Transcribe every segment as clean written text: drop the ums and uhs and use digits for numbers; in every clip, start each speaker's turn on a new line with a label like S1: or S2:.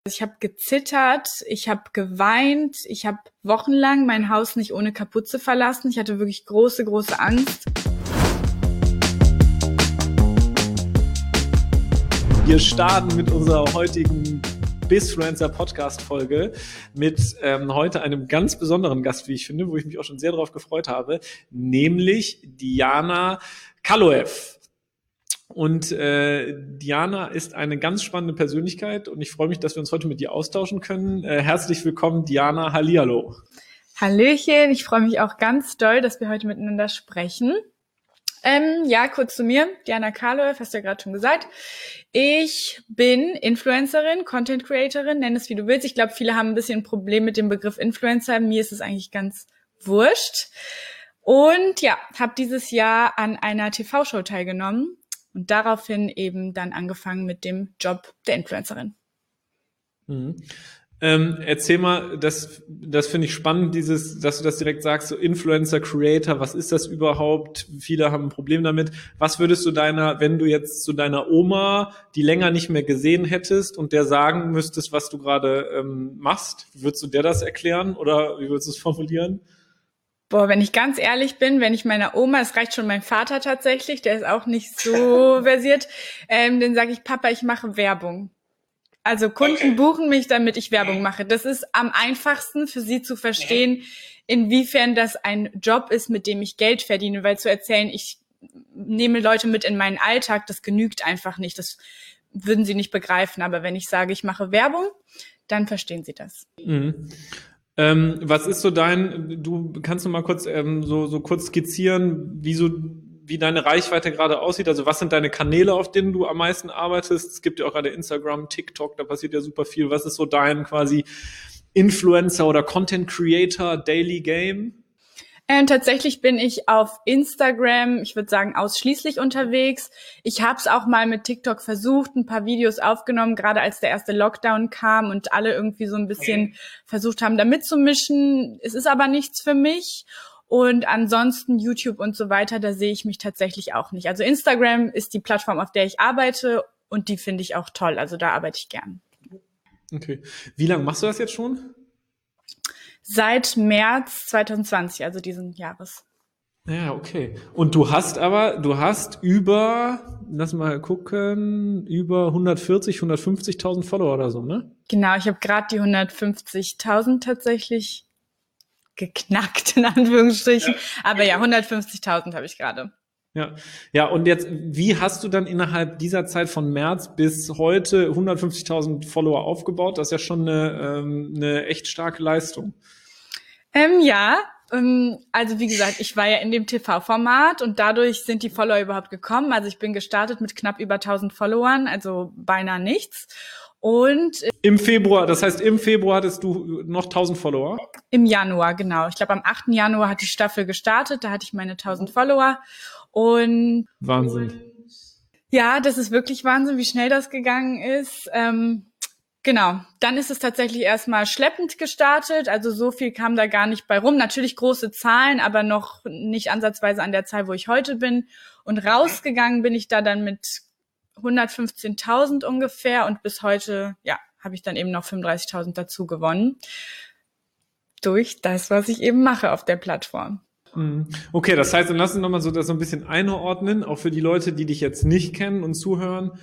S1: Ich habe gezittert, ich habe geweint, ich habe wochenlang mein Haus nicht ohne Kapuze verlassen. Ich hatte wirklich große, große Angst.
S2: Wir starten mit unserer heutigen Bizfluencer-Podcast-Folge mit heute einem ganz besonderen Gast, wie ich finde, wo ich mich auch schon sehr darauf gefreut habe, nämlich Diana Kaloev. Und Diana ist eine ganz spannende Persönlichkeit und ich freue mich, dass wir uns heute mit dir austauschen können. Herzlich willkommen, Diana. Hallihallo.
S1: Hallöchen, ich freue mich auch ganz doll, dass wir heute miteinander sprechen. Kurz zu mir. Diana Kaloev, hast du ja gerade schon gesagt. Ich bin Influencerin, Content Creatorin, nenn es wie du willst. Ich glaube, viele haben ein bisschen ein Problem mit dem Begriff Influencer. Mir ist es eigentlich ganz wurscht. Und ja, habe dieses Jahr an einer TV-Show teilgenommen. Und daraufhin eben dann angefangen mit dem Job der Influencerin.
S2: Mhm. Erzähl mal, das finde ich spannend, dass du das direkt sagst, so Influencer, Creator, was ist das überhaupt? Viele haben ein Problem damit. Was würdest du wenn du jetzt zu deiner Oma, die länger nicht mehr gesehen hättest und der sagen müsstest, was du gerade machst, würdest du der das erklären oder wie würdest du es formulieren?
S1: Boah, wenn ich ganz ehrlich bin, wenn ich meiner Oma, es reicht schon mein Vater tatsächlich, der ist auch nicht so versiert, dann sage ich, Papa, ich mache Werbung. Also Kunden buchen mich, damit ich Werbung mache. Das ist am einfachsten für sie zu verstehen, inwiefern das ein Job ist, mit dem ich Geld verdiene, weil zu erzählen, ich nehme Leute mit in meinen Alltag, das genügt einfach nicht. Das würden sie nicht begreifen. Aber wenn ich sage, ich mache Werbung, dann verstehen sie das.
S2: Mhm. Was ist so du kannst noch mal kurz so kurz skizzieren, wie deine Reichweite gerade aussieht? Also was sind deine Kanäle, auf denen du am meisten arbeitest? Es gibt ja auch gerade Instagram, TikTok, da passiert ja super viel. Was ist so dein quasi Influencer oder Content Creator Daily Game?
S1: Tatsächlich bin ich auf Instagram, ich würde sagen, ausschließlich unterwegs. Ich habe es auch mal mit TikTok versucht, ein paar Videos aufgenommen, gerade als der erste Lockdown kam und alle irgendwie so ein bisschen versucht haben, da mitzumischen. Es ist aber nichts für mich. Und ansonsten YouTube und so weiter, da sehe ich mich tatsächlich auch nicht. Also Instagram ist die Plattform, auf der ich arbeite und die finde ich auch toll. Also da arbeite ich gern.
S2: Okay. Wie lange machst du das jetzt schon?
S1: Seit März 2020, also diesen Jahres.
S2: Ja, okay. Und du hast lass mal gucken, über 150.000 Follower oder so, ne?
S1: Genau, ich habe gerade die 150.000 tatsächlich geknackt, in Anführungsstrichen. Ja. Aber ja, 150.000 habe ich gerade.
S2: Ja, und jetzt, wie hast du dann innerhalb dieser Zeit von März bis heute 150.000 Follower aufgebaut? Das ist ja schon eine echt starke Leistung.
S1: Also wie gesagt, ich war ja in dem TV-Format und dadurch sind die Follower überhaupt gekommen. Also ich bin gestartet mit knapp über 1.000 Followern, also beinahe nichts. Und
S2: im Februar hattest du noch 1.000 Follower?
S1: Im Januar, genau. Ich glaube, am 8. Januar hat die Staffel gestartet, da hatte ich meine 1.000 Follower. Und
S2: Wahnsinn.
S1: Ja, das ist wirklich Wahnsinn, wie schnell das gegangen ist. Genau, dann ist es tatsächlich erstmal schleppend gestartet, also so viel kam da gar nicht bei rum. Natürlich große Zahlen, aber noch nicht ansatzweise an der Zahl, wo ich heute bin. Und rausgegangen bin ich da dann mit 115.000 ungefähr und bis heute, habe ich dann eben noch 35.000 dazu gewonnen. Durch das, was ich eben mache auf der Plattform.
S2: Okay, das heißt, dann lass uns nochmal das so ein bisschen einordnen, auch für die Leute, die dich jetzt nicht kennen und zuhören.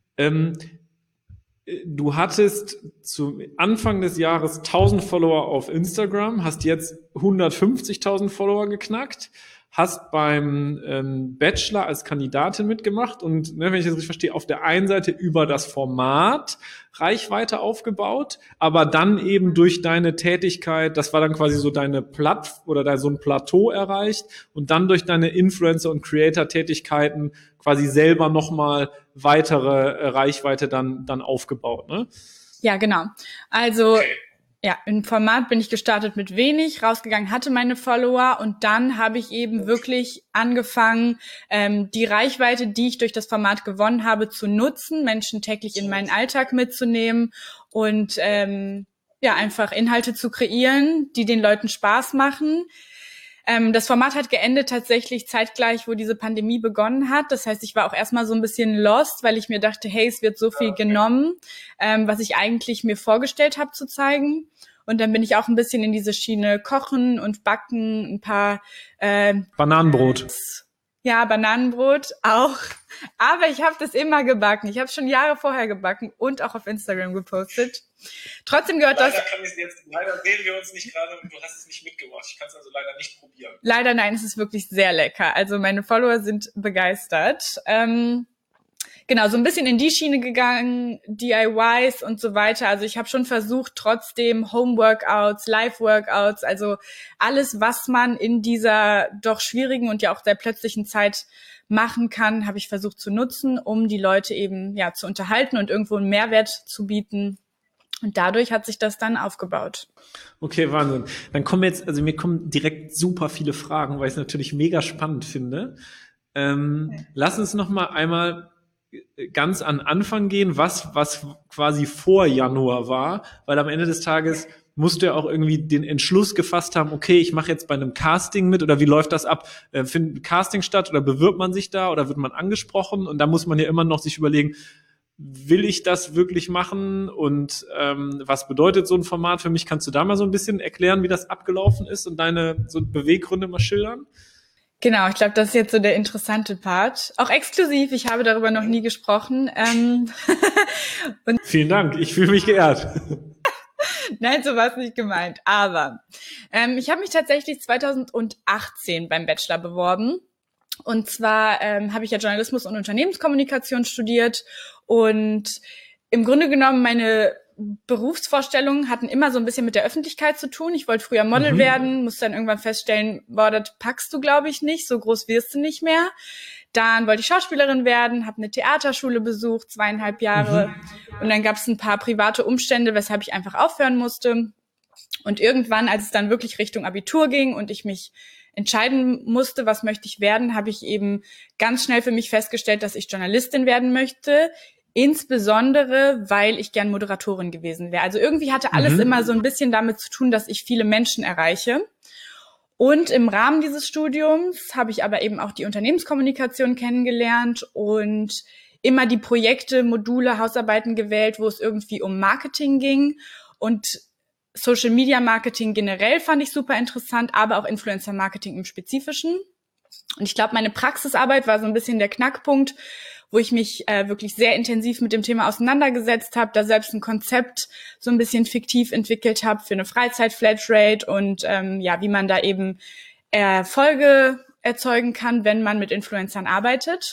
S2: Du hattest zu Anfang des Jahres 1.000 Follower auf Instagram, hast jetzt 150.000 Follower geknackt, hast beim Bachelor als Kandidatin mitgemacht und, wenn ich das richtig verstehe, auf der einen Seite über das Format Reichweite aufgebaut, aber dann eben durch deine Tätigkeit, das war dann quasi so deine so ein Plateau erreicht und dann durch deine Influencer- und Creator-Tätigkeiten quasi selber nochmal weitere Reichweite dann aufgebaut, ne?
S1: Ja, genau. Also im Format bin ich gestartet mit wenig, rausgegangen hatte meine Follower und dann habe ich eben wirklich angefangen, die Reichweite, die ich durch das Format gewonnen habe, zu nutzen, Menschen täglich in meinen Alltag mitzunehmen und einfach Inhalte zu kreieren, die den Leuten Spaß machen. Das Format hat geendet tatsächlich zeitgleich, wo diese Pandemie begonnen hat. Das heißt, ich war auch erstmal so ein bisschen lost, weil ich mir dachte, hey, es wird so viel genommen, was ich eigentlich mir vorgestellt habe zu zeigen. Und dann bin ich auch ein bisschen in diese Schiene Kochen und Backen, ein paar
S2: Bananenbrot.
S1: Ja, Bananenbrot auch. Aber ich habe das immer gebacken. Ich habe es schon Jahre vorher gebacken und auch auf Instagram gepostet. Trotzdem gehört
S3: leider
S1: das...
S3: Leider sehen wir uns nicht gerade und du hast es nicht mitgebracht. Ich kann es also leider nicht probieren.
S1: Leider nein, es ist wirklich sehr lecker. Also meine Follower sind begeistert. Genau, so ein bisschen in die Schiene gegangen, DIYs und so weiter. Also ich habe schon versucht, trotzdem Home-Workouts, Live-Workouts, also alles, was man in dieser doch schwierigen und ja auch sehr plötzlichen Zeit machen kann, habe ich versucht zu nutzen, um die Leute eben ja zu unterhalten und irgendwo einen Mehrwert zu bieten. Und dadurch hat sich das dann aufgebaut.
S2: Okay, Wahnsinn. Dann kommen jetzt, also mir kommen direkt super viele Fragen, weil ich es natürlich mega spannend finde. Lass uns noch mal einmal ganz an Anfang gehen, was quasi vor Januar war, weil am Ende des Tages musst du ja auch irgendwie den Entschluss gefasst haben, okay, ich mache jetzt bei einem Casting mit, oder wie läuft das ab? Findet ein Casting statt oder bewirbt man sich da oder wird man angesprochen? Und da muss man ja immer noch sich überlegen, will ich das wirklich machen und was bedeutet so ein Format für mich? Kannst du da mal so ein bisschen erklären, wie das abgelaufen ist und deine so Beweggründe mal schildern?
S1: Genau, ich glaube, das ist jetzt so der interessante Part. Auch exklusiv, ich habe darüber noch nie gesprochen.
S2: Und vielen Dank, ich fühle mich geehrt.
S1: Nein, so war es nicht gemeint. Aber ich habe mich tatsächlich 2018 beim Bachelor beworben. Und zwar habe ich ja Journalismus und Unternehmenskommunikation studiert. Und im Grunde genommen meine Berufsvorstellungen hatten immer so ein bisschen mit der Öffentlichkeit zu tun. Ich wollte früher Model werden, musste dann irgendwann feststellen, boah, das packst du, glaube ich, nicht, so groß wirst du nicht mehr. Dann wollte ich Schauspielerin werden, habe eine Theaterschule besucht, 2,5 Jahre. Und dann gab es ein paar private Umstände, weshalb ich einfach aufhören musste. Und irgendwann, als es dann wirklich Richtung Abitur ging und ich mich entscheiden musste, was möchte ich werden, habe ich eben ganz schnell für mich festgestellt, dass ich Journalistin werden möchte. Insbesondere, weil ich gern Moderatorin gewesen wäre. Also irgendwie hatte alles immer so ein bisschen damit zu tun, dass ich viele Menschen erreiche. Und im Rahmen dieses Studiums habe ich aber eben auch die Unternehmenskommunikation kennengelernt und immer die Projekte, Module, Hausarbeiten gewählt, wo es irgendwie um Marketing ging. Und Social Media Marketing generell fand ich super interessant, aber auch Influencer Marketing im Spezifischen. Und ich glaube, meine Praxisarbeit war so ein bisschen der Knackpunkt, wo ich mich wirklich sehr intensiv mit dem Thema auseinandergesetzt habe, da selbst ein Konzept so ein bisschen fiktiv entwickelt habe für eine Freizeit-Flatrate und wie man da eben Erfolge erzeugen kann, wenn man mit Influencern arbeitet.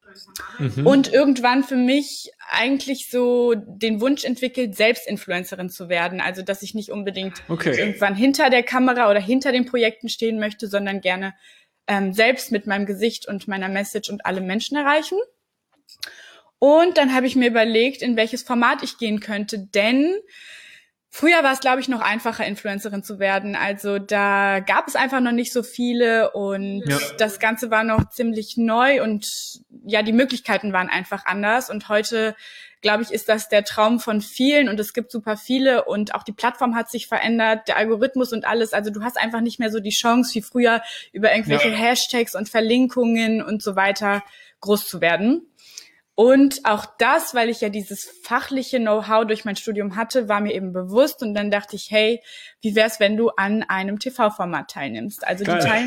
S1: Und irgendwann für mich eigentlich so den Wunsch entwickelt, selbst Influencerin zu werden. Also, dass ich nicht unbedingt irgendwann hinter der Kamera oder hinter den Projekten stehen möchte, sondern gerne selbst mit meinem Gesicht und meiner Message und alle Menschen erreichen. Und dann habe ich mir überlegt, in welches Format ich gehen könnte, denn früher war es, glaube ich, noch einfacher, Influencerin zu werden. Also da gab es einfach noch nicht so viele und das Ganze war noch ziemlich neu und ja, die Möglichkeiten waren einfach anders. Und heute, glaube ich, ist das der Traum von vielen und es gibt super viele und auch die Plattform hat sich verändert, der Algorithmus und alles. Also du hast einfach nicht mehr so die Chance wie früher über irgendwelche Hashtags und Verlinkungen und so weiter groß zu werden. Und auch das, weil ich ja dieses fachliche Know-how durch mein Studium hatte, war mir eben bewusst. Und dann dachte ich, hey, wie wär's, wenn du an einem TV-Format teilnimmst? Also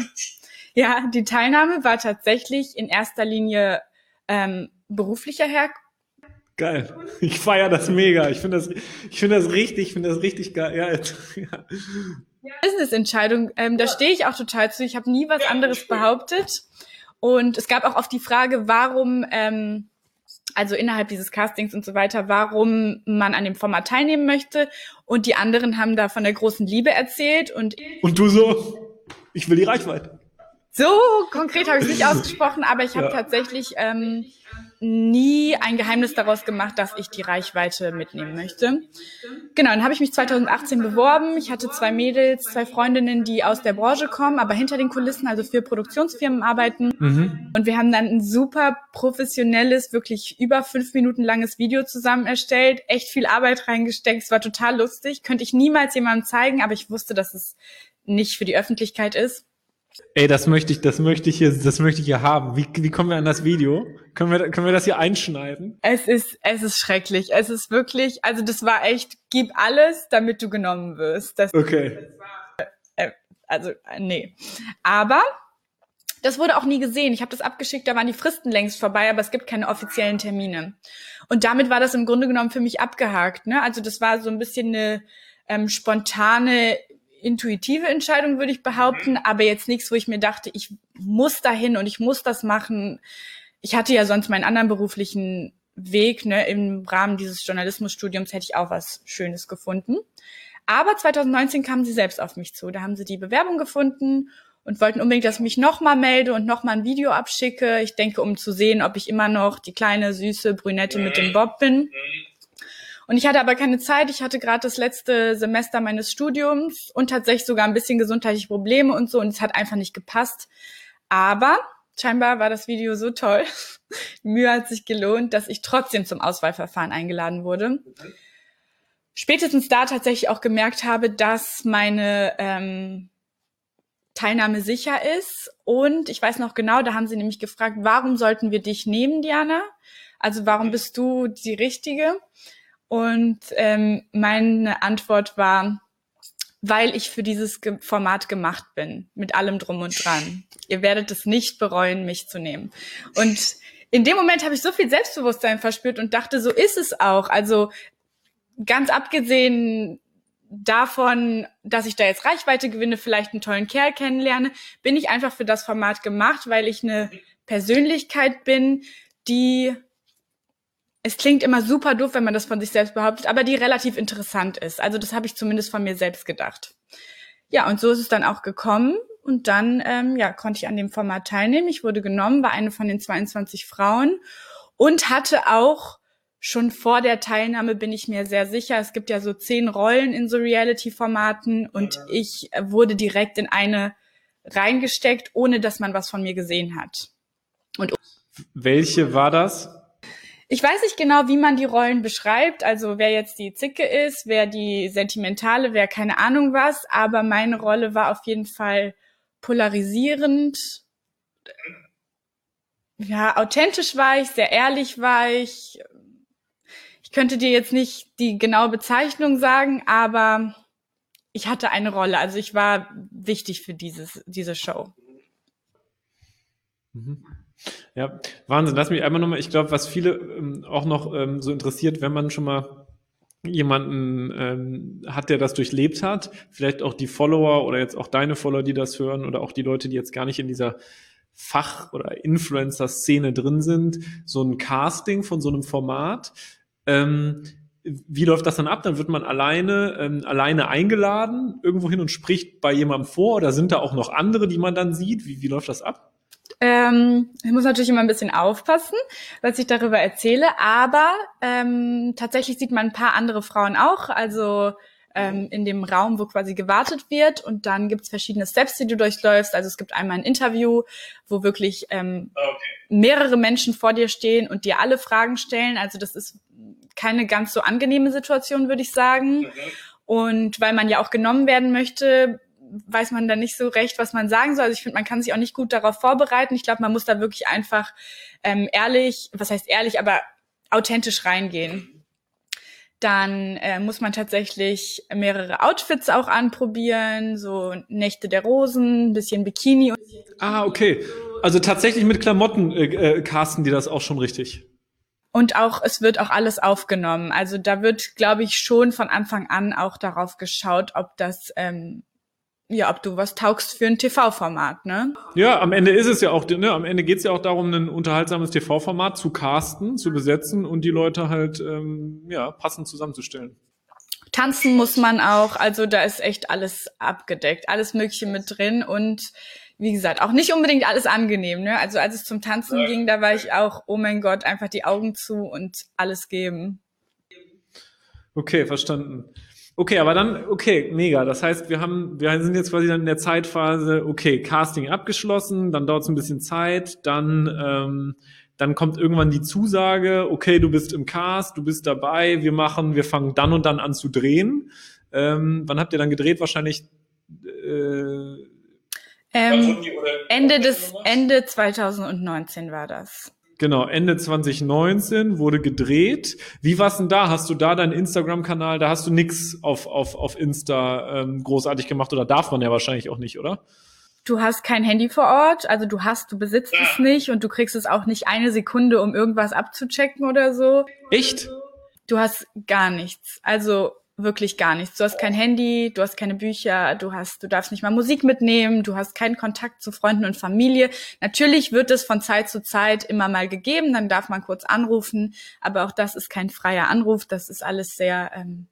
S1: die Teilnahme war tatsächlich in erster Linie beruflicher Herkunft.
S2: Geil. Ich feiere das mega. Ich finde das richtig geil. Ja.
S1: Business-Entscheidung, da stehe ich auch total zu. Ich habe nie was anderes behauptet. Und es gab auch oft die Frage, warum also innerhalb dieses Castings und so weiter, warum man an dem Format teilnehmen möchte. Und die anderen haben da von der großen Liebe erzählt. Und
S2: du so, ich will die Reichweite.
S1: So konkret habe ich es nicht ausgesprochen, aber ich habe tatsächlich nie ein Geheimnis daraus gemacht, dass ich die Reichweite mitnehmen möchte. Genau, dann habe ich mich 2018 beworben. Ich hatte 2 Mädels, 2 Freundinnen, die aus der Branche kommen, aber hinter den Kulissen, also für Produktionsfirmen arbeiten. Und wir haben dann ein super professionelles, wirklich über 5 Minuten langes Video zusammen erstellt, echt viel Arbeit reingesteckt. Es war total lustig, könnte ich niemals jemandem zeigen, aber ich wusste, dass es nicht für die Öffentlichkeit ist.
S2: Ey, das möchte ich hier haben. Wie kommen wir an das Video? Können wir das hier einschneiden?
S1: Es ist schrecklich. Es ist wirklich, also das war echt, gib alles, damit du genommen wirst.
S2: Okay.
S1: Nee. Aber das wurde auch nie gesehen. Ich habe das abgeschickt, da waren die Fristen längst vorbei, aber es gibt keine offiziellen Termine. Und damit war das im Grunde genommen für mich abgehakt, ne? Also das war so ein bisschen eine spontane, intuitive Entscheidung, würde ich behaupten, aber jetzt nichts, wo ich mir dachte, ich muss dahin und ich muss das machen. Ich hatte ja sonst meinen anderen beruflichen Weg, ne? Im Rahmen dieses Journalismusstudiums hätte ich auch was Schönes gefunden. Aber 2019 kamen sie selbst auf mich zu. Da haben sie die Bewerbung gefunden und wollten unbedingt, dass ich mich nochmal melde und nochmal ein Video abschicke. Ich denke, um zu sehen, ob ich immer noch die kleine, süße Brünette mit dem Bob bin. Und ich hatte aber keine Zeit. Ich hatte gerade das letzte Semester meines Studiums und tatsächlich sogar ein bisschen gesundheitliche Probleme und so. Und es hat einfach nicht gepasst. Aber scheinbar war das Video so toll. Die Mühe hat sich gelohnt, dass ich trotzdem zum Auswahlverfahren eingeladen wurde. Spätestens da tatsächlich auch gemerkt habe, dass meine Teilnahme sicher ist. Und ich weiß noch genau, da haben sie nämlich gefragt, warum sollten wir dich nehmen, Diana? Also warum bist du die Richtige? Und meine Antwort war, weil ich für dieses Format gemacht bin, mit allem drum und dran. Ihr werdet es nicht bereuen, mich zu nehmen. Und in dem Moment habe ich so viel Selbstbewusstsein verspürt und dachte, so ist es auch. Also ganz abgesehen davon, dass ich da jetzt Reichweite gewinne, vielleicht einen tollen Kerl kennenlerne, bin ich einfach für das Format gemacht, weil ich eine Persönlichkeit bin, die, es klingt immer super doof, wenn man das von sich selbst behauptet, aber die relativ interessant ist. Also das habe ich zumindest von mir selbst gedacht. Ja, und so ist es dann auch gekommen. Und dann konnte ich an dem Format teilnehmen. Ich wurde genommen, war eine von den 22 Frauen und hatte auch schon vor der Teilnahme, bin ich mir sehr sicher, es gibt ja so 10 Rollen in so Reality-Formaten und ich wurde direkt in eine reingesteckt, ohne dass man was von mir gesehen hat. Und
S2: welche war das?
S1: ich weiß nicht genau, wie man die Rollen beschreibt, also wer jetzt die Zicke ist, wer die Sentimentale, wer keine Ahnung was, aber meine Rolle war auf jeden Fall polarisierend. Ja, authentisch war ich, sehr ehrlich war ich. Ich könnte dir jetzt nicht die genaue Bezeichnung sagen, aber ich hatte eine Rolle. Also ich war wichtig für diese Show.
S2: Ja, Wahnsinn. Lass mich einmal nochmal, ich glaube, was viele auch noch so interessiert, wenn man schon mal jemanden hat, der das durchlebt hat, vielleicht auch die Follower oder jetzt auch deine Follower, die das hören oder auch die Leute, die jetzt gar nicht in dieser Fach- oder Influencer-Szene drin sind, so ein Casting von so einem Format. Wie läuft das dann ab? Dann wird man alleine eingeladen irgendwo hin und spricht bei jemandem vor oder sind da auch noch andere, die man dann sieht? Wie läuft das ab?
S1: Ich muss natürlich immer ein bisschen aufpassen, was ich darüber erzähle, aber tatsächlich sieht man ein paar andere Frauen auch, also in dem Raum, wo quasi gewartet wird und dann gibt's verschiedene Steps, die du durchläufst. Also es gibt einmal ein Interview, wo wirklich mehrere Menschen vor dir stehen und dir alle Fragen stellen. Also das ist keine ganz so angenehme Situation, würde ich sagen. Und weil man ja auch genommen werden möchte, weiß man dann nicht so recht, was man sagen soll. Also ich finde, man kann sich auch nicht gut darauf vorbereiten. Ich glaube, man muss da wirklich einfach ehrlich, was heißt ehrlich, aber authentisch reingehen. Dann muss man tatsächlich mehrere Outfits auch anprobieren, so Nächte der Rosen, ein bisschen Bikini.
S2: Okay. Also tatsächlich mit Klamotten casten die das auch schon richtig.
S1: Und auch, es wird auch alles aufgenommen. Also da wird, glaube ich, schon von Anfang an auch darauf geschaut, ob das ob du was taugst für ein TV-Format, ne?
S2: Ja, am Ende ist es ja auch, ne, am Ende geht es ja auch darum, ein unterhaltsames TV-Format zu casten, zu besetzen und die Leute halt passend zusammenzustellen.
S1: Tanzen muss man auch, also da ist echt alles abgedeckt, alles Mögliche mit drin und wie gesagt, auch nicht unbedingt alles angenehm, ne? Also als es zum Tanzen ging, da war ich auch, oh mein Gott, einfach die Augen zu und alles geben.
S2: Okay, verstanden. Okay, aber dann, okay, mega. Das heißt, wir sind jetzt quasi dann in der Zeitphase, okay, Casting abgeschlossen, dann dauert es ein bisschen Zeit, dann kommt irgendwann die Zusage, okay, du bist im Cast, du bist dabei, wir fangen dann und dann an zu drehen. Wann habt ihr dann gedreht? Wahrscheinlich
S3: Wann wurden die oder
S1: Ende 2019 war das.
S2: Genau, Ende 2019 wurde gedreht. Wie war's denn da? Hast du da deinen Instagram-Kanal, da hast du nix auf Insta großartig gemacht oder darf man ja wahrscheinlich auch nicht, oder?
S1: Du hast kein Handy vor Ort, also du besitzt es nicht und du kriegst es auch nicht eine Sekunde, um irgendwas abzuchecken oder so.
S2: Echt?
S1: Du hast gar nichts, also wirklich gar nichts. Du hast kein Handy, du hast keine Bücher, du darfst nicht mal Musik mitnehmen, du hast keinen Kontakt zu Freunden und Familie. Natürlich wird es von Zeit zu Zeit immer mal gegeben, dann darf man kurz anrufen, aber auch das ist kein freier Anruf, das ist alles sehr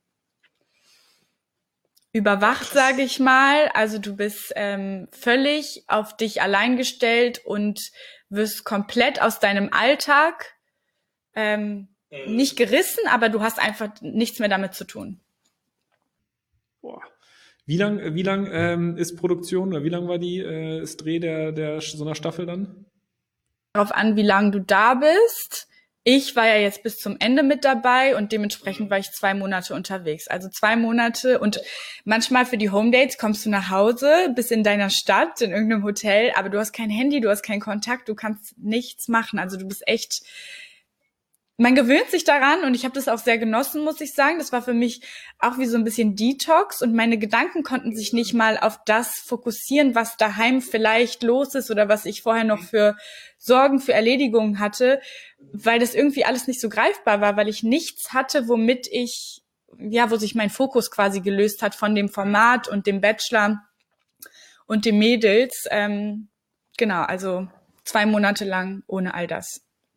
S1: überwacht, sage ich mal. Also du bist völlig auf dich allein gestellt und wirst komplett aus deinem Alltag nicht gerissen, aber du hast einfach nichts mehr damit zu tun.
S2: Boah. Wie lang ist Produktion oder wie lang war das Dreh der so einer Staffel dann?
S1: Darauf an, wie lange du da bist. Ich war ja jetzt bis zum Ende mit dabei und dementsprechend war ich 2 Monate unterwegs. Also 2 Monate und manchmal für die Homedates kommst du nach Hause, bist in deiner Stadt, in irgendeinem Hotel, aber du hast kein Handy, du hast keinen Kontakt, du kannst nichts machen. Also du bist echt, man gewöhnt sich daran und ich habe das auch sehr genossen, muss ich sagen. Das war für mich auch wie so ein bisschen Detox und meine Gedanken konnten sich nicht mal auf das fokussieren, was daheim vielleicht los ist oder was ich vorher noch für Sorgen, für Erledigungen hatte, weil das irgendwie alles nicht so greifbar war, weil ich nichts hatte, wo sich mein Fokus quasi gelöst hat von dem Format und dem Bachelor und den Mädels. Genau, also 2 Monate lang ohne all das.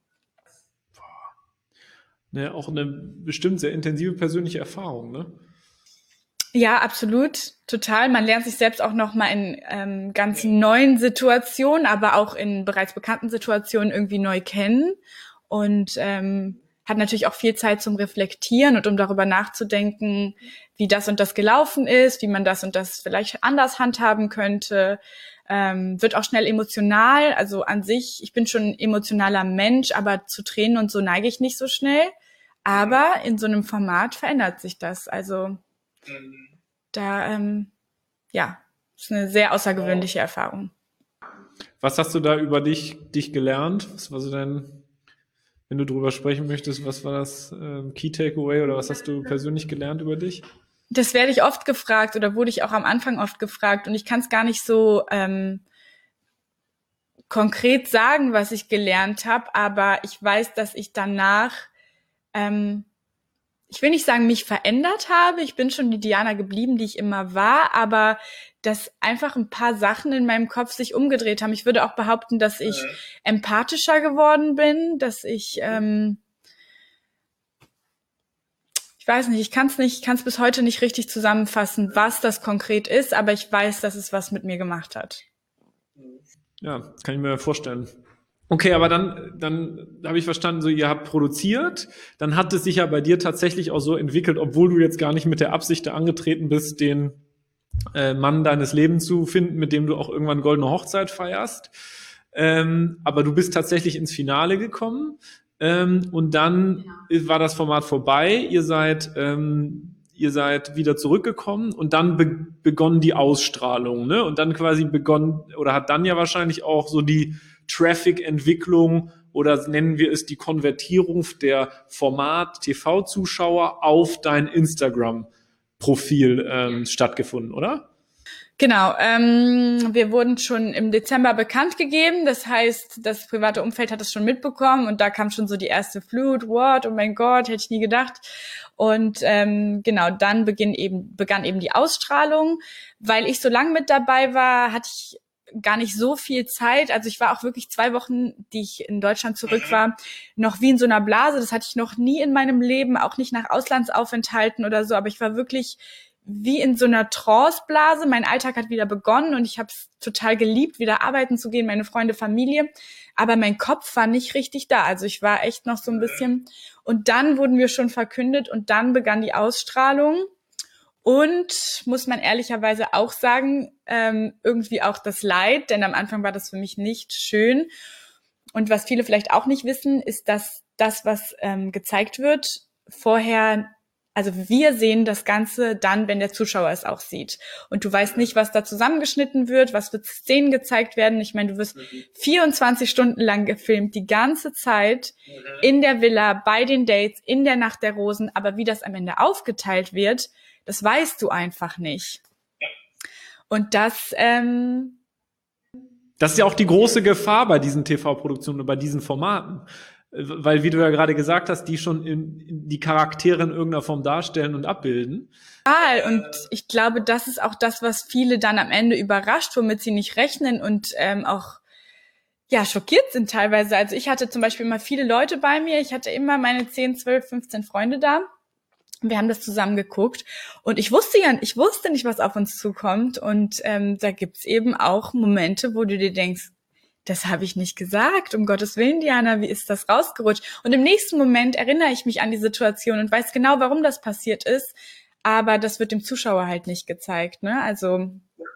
S2: Ne, auch eine bestimmt sehr intensive persönliche Erfahrung, ne?
S1: Ja, absolut, total. Man lernt sich selbst auch nochmal in ganz neuen Situationen, aber auch in bereits bekannten Situationen irgendwie neu kennen und hat natürlich auch viel Zeit zum Reflektieren und um darüber nachzudenken, wie das und das gelaufen ist, wie man das und das vielleicht anders handhaben könnte. Wird auch schnell emotional. Also an sich, ich bin schon ein emotionaler Mensch, aber zu Tränen und so neige ich nicht so schnell. Aber in so einem Format verändert sich das. Also da, ist eine sehr außergewöhnliche Erfahrung.
S2: Was hast du da über dich gelernt? Was war so wenn du drüber sprechen möchtest, was war das Key Takeaway oder was hast du persönlich gelernt über dich?
S1: Das werde ich oft gefragt oder wurde ich auch am Anfang oft gefragt und ich kann es gar nicht so konkret sagen, was ich gelernt habe, aber ich weiß, dass ich danach ich will nicht sagen, mich verändert habe. Ich bin schon die Diana geblieben, die ich immer war, aber dass einfach ein paar Sachen in meinem Kopf sich umgedreht haben. Ich würde auch behaupten, dass ich empathischer geworden bin, dass ich weiß nicht, ich kann es bis heute nicht richtig zusammenfassen, was das konkret ist, aber ich weiß, dass es was mit mir gemacht hat.
S2: Ja, kann ich mir vorstellen. Okay, aber dann habe ich verstanden, so ihr habt produziert, dann hat es sich ja bei dir tatsächlich auch so entwickelt, obwohl du jetzt gar nicht mit der Absicht da angetreten bist, den Mann deines Lebens zu finden, mit dem du auch irgendwann goldene Hochzeit feierst. Aber du bist tatsächlich ins Finale gekommen und dann war das Format vorbei, ihr seid wieder zurückgekommen und dann begonnen die Ausstrahlung, ne? Und dann quasi hat dann ja wahrscheinlich auch so die Traffic-Entwicklung oder nennen wir es die Konvertierung der Format-TV-Zuschauer auf dein Instagram-Profil stattgefunden, oder?
S1: Genau, wir wurden schon im Dezember bekannt gegeben, das heißt, das private Umfeld hat es schon mitbekommen und da kam schon so die erste Flut, oh mein Gott, hätte ich nie gedacht. Und genau, dann begann eben die Ausstrahlung. Weil ich so lange mit dabei war, hatte ich gar nicht so viel Zeit. Also ich war auch wirklich 2 Wochen, die ich in Deutschland zurück war, noch wie in so einer Blase. Das hatte ich noch nie in meinem Leben, auch nicht nach Auslandsaufenthalten oder so. Aber ich war wirklich wie in so einer Trance-Blase. Mein Alltag hat wieder begonnen und ich habe es total geliebt, wieder arbeiten zu gehen, meine Freunde, Familie. Aber mein Kopf war nicht richtig da. Also ich war echt noch so ein bisschen. Und dann wurden wir schon verkündet und dann begann die Ausstrahlung. Und muss man ehrlicherweise auch sagen, irgendwie auch das Leid, denn am Anfang war das für mich nicht schön. Und was viele vielleicht auch nicht wissen, ist, dass das, was gezeigt wird, vorher also wir sehen das Ganze dann, wenn der Zuschauer es auch sieht. Und du weißt nicht, was da zusammengeschnitten wird, was für Szenen gezeigt werden. Ich meine, du wirst 24 Stunden lang gefilmt, die ganze Zeit in der Villa, bei den Dates, in der Nacht der Rosen. Aber wie das am Ende aufgeteilt wird, das weißt du einfach nicht. Und das
S2: ist ja auch die große Gefahr bei diesen TV-Produktionen und bei diesen Formaten. Weil, wie du ja gerade gesagt hast, die schon die Charaktere in irgendeiner Form darstellen und abbilden.
S1: Und ich glaube, das ist auch das, was viele dann am Ende überrascht, womit sie nicht rechnen und auch schockiert sind teilweise. Also ich hatte zum Beispiel immer viele Leute bei mir. Ich hatte immer meine 10, 12, 15 Freunde da. Wir haben das zusammen geguckt und ich wusste nicht, was auf uns zukommt. Und da gibt's eben auch Momente, wo du dir denkst, das habe ich nicht gesagt, um Gottes Willen, Diana, wie ist das rausgerutscht? Und im nächsten Moment erinnere ich mich an die Situation und weiß genau, warum das passiert ist, aber das wird dem Zuschauer halt nicht gezeigt, ne? Also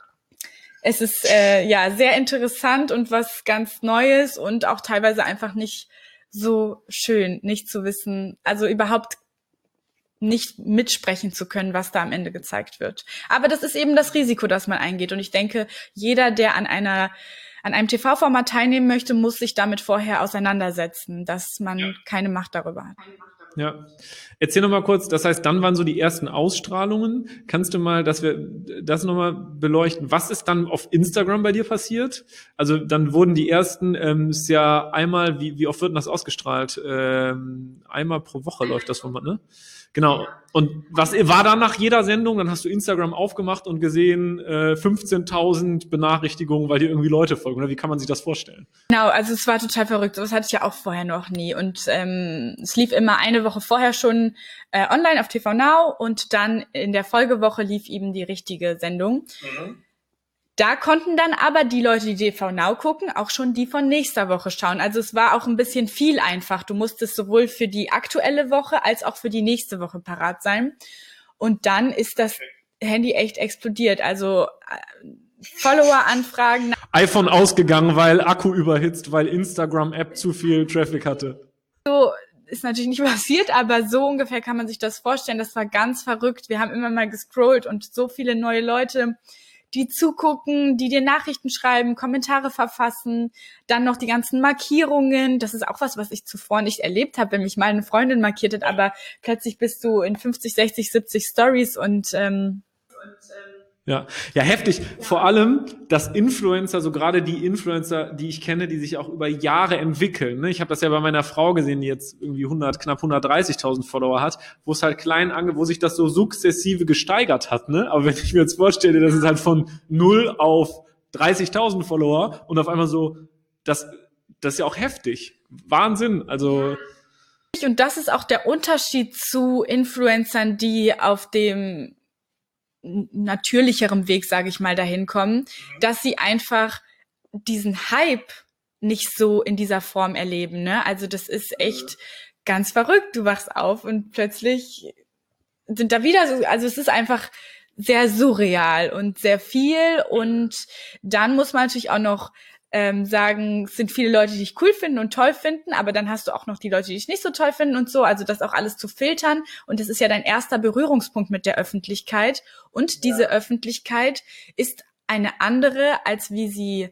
S1: es ist sehr interessant und was ganz Neues und auch teilweise einfach nicht so schön, nicht zu wissen, also überhaupt nicht mitsprechen zu können, was da am Ende gezeigt wird. Aber das ist eben das Risiko, das man eingeht. Und ich denke, jeder, der an einem TV-Format teilnehmen möchte, muss sich damit vorher auseinandersetzen, dass man keine Macht darüber hat.
S2: Ja. Erzähl noch mal kurz, das heißt, dann waren so die ersten Ausstrahlungen. Kannst du mal, dass wir das noch mal beleuchten? Was ist dann auf Instagram bei dir passiert? Also dann wurden die ersten, ist ja einmal, wie oft wird denn das ausgestrahlt? Einmal pro Woche läuft das Format, ne? Genau. Und was war da nach jeder Sendung? Dann hast du Instagram aufgemacht und gesehen 15.000 Benachrichtigungen, weil dir irgendwie Leute folgen. Oder wie kann man sich das vorstellen?
S1: Genau, also es war total verrückt. Das hatte ich ja auch vorher noch nie. Und es lief immer eine Woche vorher schon online auf TV Now und dann in der Folgewoche lief eben die richtige Sendung. Da konnten dann aber die Leute, die TV Now gucken, auch schon die von nächster Woche schauen. Also es war auch ein bisschen viel einfach. Du musstest sowohl für die aktuelle Woche als auch für die nächste Woche parat sein. Und dann ist das Handy echt explodiert. Also Follower-Anfragen.
S2: iPhone ausgegangen, weil Akku überhitzt, weil Instagram-App zu viel Traffic hatte.
S1: So ist natürlich nicht passiert, aber so ungefähr kann man sich das vorstellen. Das war ganz verrückt. Wir haben immer mal gescrollt und so viele neue Leute, die zugucken, die dir Nachrichten schreiben, Kommentare verfassen, dann noch die ganzen Markierungen. Das ist auch was ich zuvor nicht erlebt habe, wenn mich mal eine Freundin markiert hat, aber plötzlich bist du in 50, 60, 70 Stories und
S2: Ja, heftig. Vor allem, dass Influencer, so gerade die Influencer, die ich kenne, die sich auch über Jahre entwickeln. Ne? Ich habe das ja bei meiner Frau gesehen, die jetzt irgendwie knapp 130.000 Follower hat, wo es halt wo sich das so sukzessive gesteigert hat. Ne? Aber wenn ich mir jetzt vorstelle, das ist halt von 0 auf 30.000 Follower und auf einmal so, das ist ja auch heftig. Wahnsinn. Also
S1: und das ist auch der Unterschied zu Influencern, die auf dem natürlicherem Weg, sage ich mal, dahin kommen, dass sie einfach diesen Hype nicht so in dieser Form erleben, ne? Also das ist echt ganz verrückt. Du wachst auf und plötzlich sind da wieder so, also es ist einfach sehr surreal und sehr viel und dann muss man natürlich auch noch sagen, es sind viele Leute, die dich cool finden und toll finden, aber dann hast du auch noch die Leute, die dich nicht so toll finden und so, also das auch alles zu filtern und das ist ja dein erster Berührungspunkt mit der Öffentlichkeit und diese Öffentlichkeit ist eine andere, als wie sie,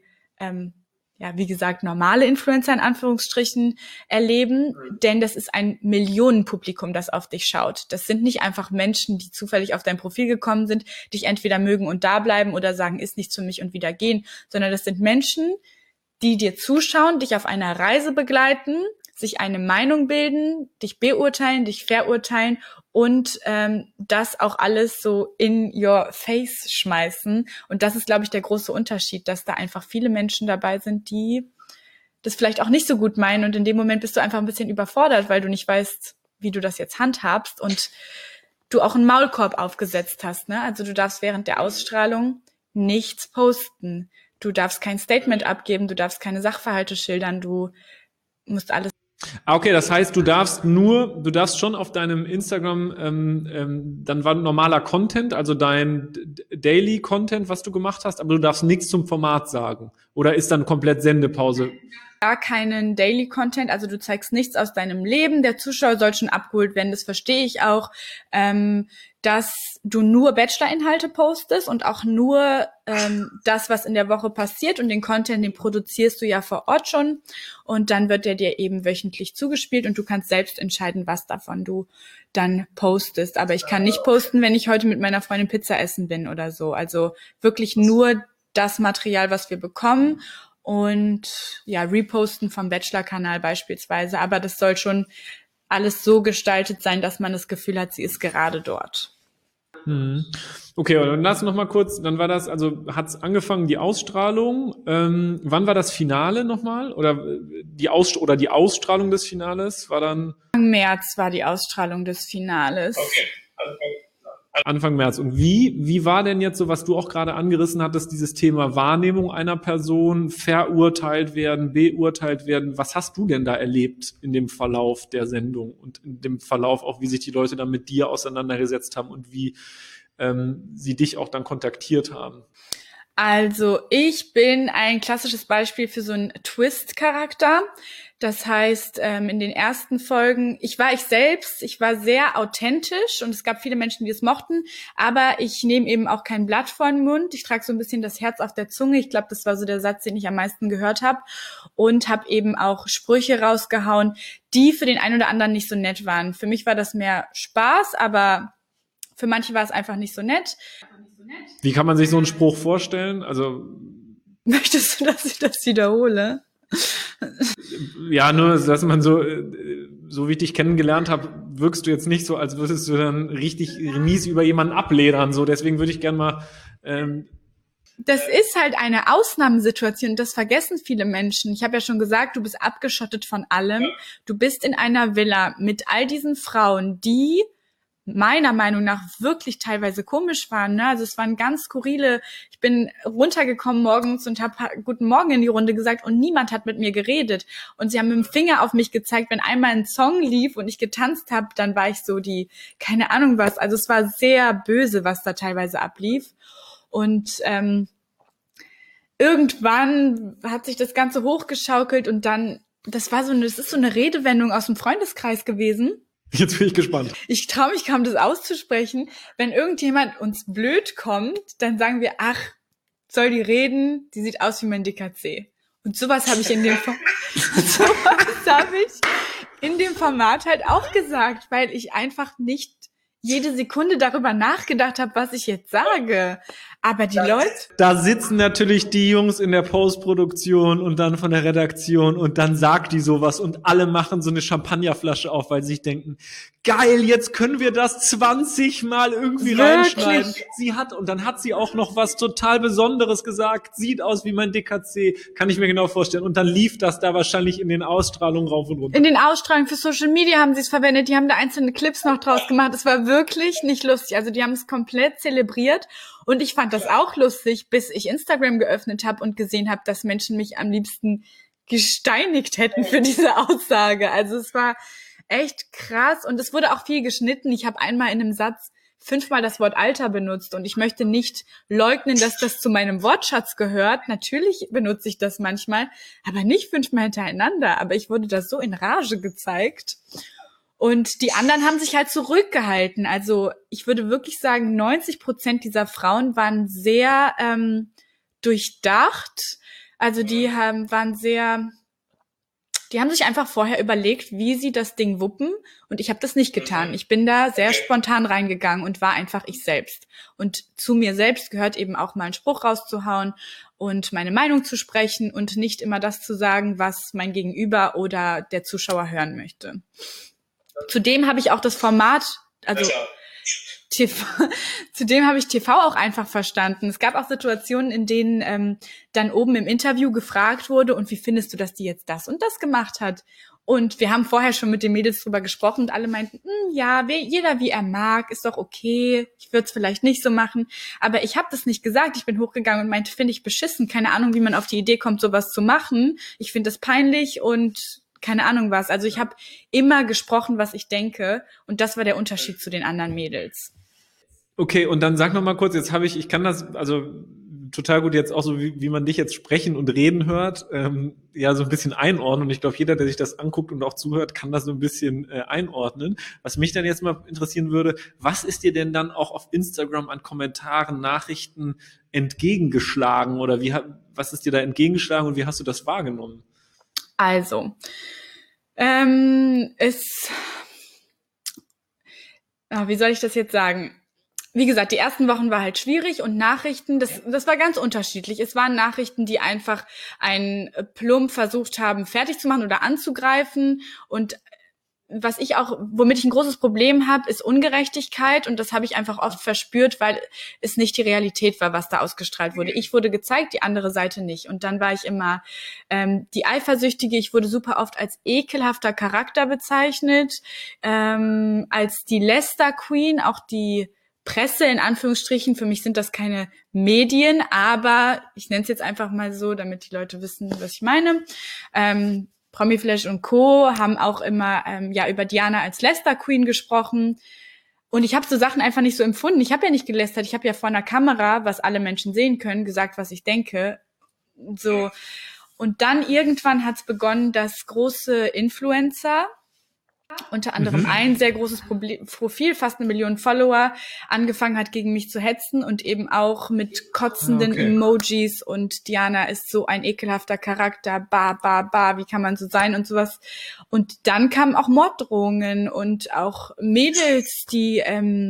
S1: wie gesagt, normale Influencer in Anführungsstrichen erleben, denn das ist ein Millionenpublikum, das auf dich schaut. Das sind nicht einfach Menschen, die zufällig auf dein Profil gekommen sind, dich entweder mögen und da bleiben oder sagen, ist nichts für mich und wieder gehen, sondern das sind Menschen, die dir zuschauen, dich auf einer Reise begleiten, sich eine Meinung bilden, dich beurteilen, dich verurteilen und das auch alles so in your face schmeißen. Und das ist, glaube ich, der große Unterschied, dass da einfach viele Menschen dabei sind, die das vielleicht auch nicht so gut meinen. Und in dem Moment bist du einfach ein bisschen überfordert, weil du nicht weißt, wie du das jetzt handhabst und du auch einen Maulkorb aufgesetzt hast, ne? Also du darfst während der Ausstrahlung nichts posten. Du darfst kein Statement abgeben, du darfst keine Sachverhalte schildern, du musst alles.
S2: Okay, das heißt, du darfst schon auf deinem Instagram, dann war normaler Content, also dein Daily Content, was du gemacht hast, aber du darfst nichts zum Format sagen. Oder ist dann komplett Sendepause?
S1: gar keinen Daily Content, also du zeigst nichts aus deinem Leben. Der Zuschauer soll schon abgeholt werden, das verstehe ich auch, dass du nur Bachelor-Inhalte postest und auch nur das, was in der Woche passiert, und den Content, den produzierst du ja vor Ort schon und dann wird der dir eben wöchentlich zugespielt und du kannst selbst entscheiden, was davon du dann postest. Aber ich kann nicht posten, wenn ich heute mit meiner Freundin Pizza essen bin oder so. Also wirklich nur das Material, was wir bekommen. Und ja, reposten vom Bachelor-Kanal beispielsweise. Aber das soll schon alles so gestaltet sein, dass man das Gefühl hat, sie ist gerade dort.
S2: Okay, und dann lass noch mal kurz, dann war das, also hat's angefangen, die Ausstrahlung. Wann war das Finale nochmal? Oder die Ausstrahlung des Finales war dann?
S1: Anfang März war die Ausstrahlung des Finales.
S3: Okay.
S2: Anfang März. Und wie war denn jetzt so, was du auch gerade angerissen hattest, dieses Thema Wahrnehmung einer Person, verurteilt werden, beurteilt werden? Was hast du denn da erlebt in dem Verlauf der Sendung und in dem Verlauf auch, wie sich die Leute dann mit dir auseinandergesetzt haben und wie sie dich auch dann kontaktiert haben?
S1: Also ich bin ein klassisches Beispiel für so einen Twist-Charakter. Das heißt, in den ersten Folgen, ich war ich selbst, ich war sehr authentisch und es gab viele Menschen, die es mochten, aber ich nehme eben auch kein Blatt vor den Mund. Ich trage so ein bisschen das Herz auf der Zunge. Ich glaube, das war so der Satz, den ich am meisten gehört habe, und habe eben auch Sprüche rausgehauen, die für den einen oder anderen nicht so nett waren. Für mich war das mehr Spaß, aber für manche war es einfach nicht so nett.
S2: Wie kann man sich so einen Spruch vorstellen? Also
S1: möchtest du, dass ich das wiederhole?
S2: Ja, nur, dass man so wie ich dich kennengelernt habe, wirkst du jetzt nicht so, als würdest du dann richtig mies über jemanden abledern. So, deswegen würde ich gerne mal.
S1: Das ist halt eine Ausnahmesituation. Das vergessen viele Menschen. Ich habe ja schon gesagt, du bist abgeschottet von allem. Du bist in einer Villa mit all diesen Frauen, die meiner Meinung nach wirklich teilweise komisch waren. Ne? Also es waren ganz skurrile, ich bin runtergekommen morgens und habe Guten Morgen in die Runde gesagt und niemand hat mit mir geredet. Und sie haben mit dem Finger auf mich gezeigt, wenn einmal ein Song lief und ich getanzt habe, dann war ich so die, keine Ahnung was. Also es war sehr böse, was da teilweise ablief. Und irgendwann hat sich das Ganze hochgeschaukelt und dann, das ist so eine Redewendung aus dem Freundeskreis gewesen.
S2: Jetzt bin ich gespannt.
S1: Ich traue mich kaum, das auszusprechen. Wenn irgendjemand uns blöd kommt, dann sagen wir, ach, soll die reden, die sieht aus wie mein DKC. Und sowas habe ich in dem Format halt auch gesagt, weil ich einfach nicht jede Sekunde darüber nachgedacht habe, was ich jetzt sage. Aber die Leute...
S2: Da sitzen natürlich die Jungs in der Postproduktion und dann von der Redaktion und dann sagt die sowas und alle machen so eine Champagnerflasche auf, weil sie sich denken, geil, jetzt können wir das 20 Mal irgendwie reinschneiden. Und dann hat sie auch noch was total Besonderes gesagt, sieht aus wie mein DKC, kann ich mir genau vorstellen. Und dann lief das da wahrscheinlich in den Ausstrahlungen rauf und runter.
S1: In den Ausstrahlungen für Social Media haben sie es verwendet, die haben da einzelne Clips noch draus gemacht. Es war wirklich nicht lustig. Also die haben es komplett zelebriert. Und ich fand das auch lustig, bis ich Instagram geöffnet habe und gesehen habe, dass Menschen mich am liebsten gesteinigt hätten für diese Aussage. Also es war echt krass und es wurde auch viel geschnitten. Ich habe einmal in einem Satz 5-mal das Wort Alter benutzt und ich möchte nicht leugnen, dass das zu meinem Wortschatz gehört. Natürlich benutze ich das manchmal, aber nicht 5-mal hintereinander. Aber ich wurde da so in Rage gezeigt. Und die anderen haben sich halt zurückgehalten. Also ich würde wirklich sagen, 90% dieser Frauen waren sehr durchdacht. Also die haben sich einfach vorher überlegt, wie sie das Ding wuppen. Und ich habe das nicht getan. Ich bin da sehr spontan reingegangen und war einfach ich selbst. Und zu mir selbst gehört eben auch mal einen Spruch rauszuhauen und meine Meinung zu sprechen und nicht immer das zu sagen, was mein Gegenüber oder der Zuschauer hören möchte. Zudem habe ich auch das Format, also zudem habe ich TV auch einfach verstanden. Es gab auch Situationen, in denen dann oben im Interview gefragt wurde, und wie findest du, dass die jetzt das und das gemacht hat? Und wir haben vorher schon mit den Mädels drüber gesprochen und alle meinten, ja, jeder wie er mag, ist doch okay. Ich würde es vielleicht nicht so machen. Aber ich habe das nicht gesagt. Ich bin hochgegangen und meinte, finde ich beschissen. Keine Ahnung, wie man auf die Idee kommt, sowas zu machen. Ich finde das peinlich und keine Ahnung was. Also ich habe immer gesprochen, was ich denke. Und das war der Unterschied zu den anderen Mädels.
S2: Okay, und dann sag noch mal kurz, ich kann das, also total gut jetzt auch so, wie man dich jetzt sprechen und reden hört, ja, so ein bisschen einordnen. Und ich glaube, jeder, der sich das anguckt und auch zuhört, kann das so ein bisschen einordnen. Was mich dann jetzt mal interessieren würde, was ist dir denn dann auch auf Instagram an Kommentaren, Nachrichten entgegengeschlagen oder was ist dir da entgegengeschlagen und wie hast du das wahrgenommen?
S1: Also, wie soll ich das jetzt sagen? Wie gesagt, die ersten Wochen war halt schwierig und Nachrichten, das war ganz unterschiedlich. Es waren Nachrichten, die einfach einen plump versucht haben, fertig zu machen oder anzugreifen. Und womit ich ein großes Problem habe, ist Ungerechtigkeit. Und das habe ich einfach oft verspürt, weil es nicht die Realität war, was da ausgestrahlt wurde. Ich wurde gezeigt, die andere Seite nicht. Und dann war ich immer die Eifersüchtige. Ich wurde super oft als ekelhafter Charakter bezeichnet, als die Läster Queen, auch die Presse in Anführungsstrichen. Für mich sind das keine Medien, aber ich nenne es jetzt einfach mal so, damit die Leute wissen, was ich meine. Promiflash und Co. haben auch immer über Diana als Läster Queen gesprochen. Und ich habe so Sachen einfach nicht so empfunden. Ich habe ja nicht gelästert. Ich habe ja vor einer Kamera, was alle Menschen sehen können, gesagt, was ich denke. So. Und dann irgendwann hat es begonnen, dass große Influencer, unter anderem ein sehr großes Profil, fast 1 Million Follower, angefangen hat, gegen mich zu hetzen und eben auch mit kotzenden Emojis und Diana ist so ein ekelhafter Charakter, wie kann man so sein und sowas. Und dann kamen auch Morddrohungen und auch Mädels, die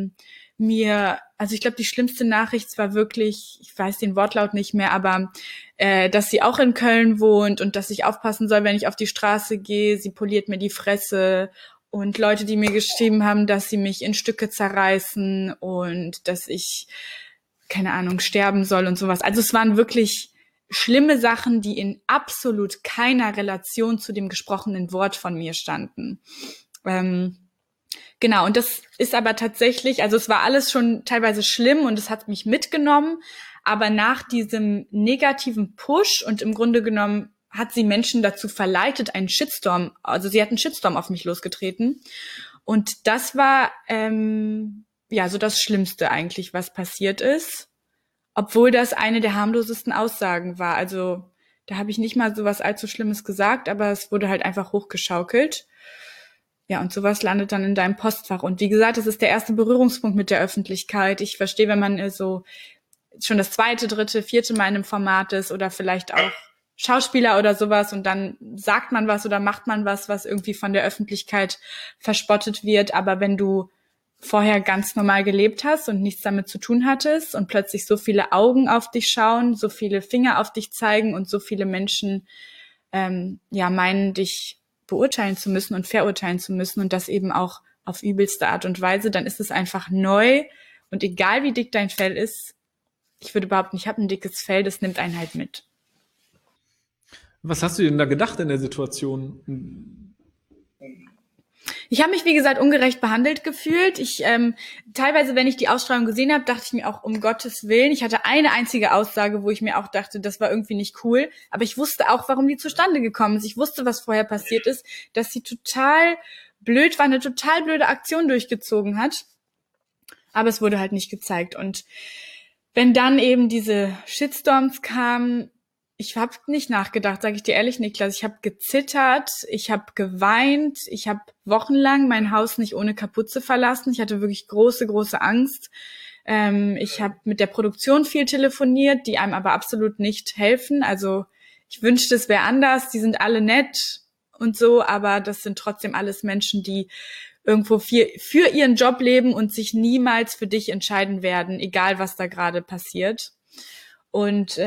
S1: also ich glaube, die schlimmste Nachricht war wirklich, ich weiß den Wortlaut nicht mehr, aber dass sie auch in Köln wohnt und dass ich aufpassen soll, wenn ich auf die Straße gehe. Sie poliert mir die Fresse. Und Leute, die mir geschrieben haben, dass sie mich in Stücke zerreißen und dass ich, keine Ahnung, sterben soll und sowas. Also es waren wirklich schlimme Sachen, die in absolut keiner Relation zu dem gesprochenen Wort von mir standen. Genau, und das ist aber tatsächlich, also es war alles schon teilweise schlimm und es hat mich mitgenommen, aber nach diesem negativen Push und im Grunde genommen hat sie Menschen dazu verleitet, also sie hat einen Shitstorm auf mich losgetreten und das war so das Schlimmste eigentlich, was passiert ist, obwohl das eine der harmlosesten Aussagen war, also da habe ich nicht mal so was allzu Schlimmes gesagt, aber es wurde halt einfach hochgeschaukelt. Ja, und sowas landet dann in deinem Postfach. Und wie gesagt, das ist der erste Berührungspunkt mit der Öffentlichkeit. Ich verstehe, wenn man so schon das 2., 3., 4. Mal in einem Format ist oder vielleicht auch Schauspieler oder sowas und dann sagt man was oder macht man was irgendwie von der Öffentlichkeit verspottet wird. Aber wenn du vorher ganz normal gelebt hast und nichts damit zu tun hattest und plötzlich so viele Augen auf dich schauen, so viele Finger auf dich zeigen und so viele Menschen meinen, dich beurteilen zu müssen und verurteilen zu müssen und das eben auch auf übelste Art und Weise, dann ist es einfach neu und egal wie dick dein Fell ist, ich würde behaupten, ich habe ein dickes Fell, das nimmt einen halt mit.
S2: Was hast du denn da gedacht in der Situation?
S1: Ich habe mich, wie gesagt, ungerecht behandelt gefühlt. Teilweise, wenn ich die Ausstrahlung gesehen habe, dachte ich mir auch, um Gottes Willen. Ich hatte eine einzige Aussage, wo ich mir auch dachte, das war irgendwie nicht cool. Aber ich wusste auch, warum die zustande gekommen ist. Ich wusste, was vorher passiert ist, dass sie total blöd war, eine total blöde Aktion durchgezogen hat. Aber es wurde halt nicht gezeigt. Und wenn dann eben diese Shitstorms kamen, ich habe nicht nachgedacht, sage ich dir ehrlich, Niklas. Ich habe gezittert, ich habe geweint, ich habe wochenlang mein Haus nicht ohne Kapuze verlassen. Ich hatte wirklich große, große Angst. Ich habe mit der Produktion viel telefoniert, die einem aber absolut nicht helfen. Also ich wünschte, es wäre anders. Die sind alle nett und so, aber das sind trotzdem alles Menschen, die irgendwo für ihren Job leben und sich niemals für dich entscheiden werden, egal was da gerade passiert. Und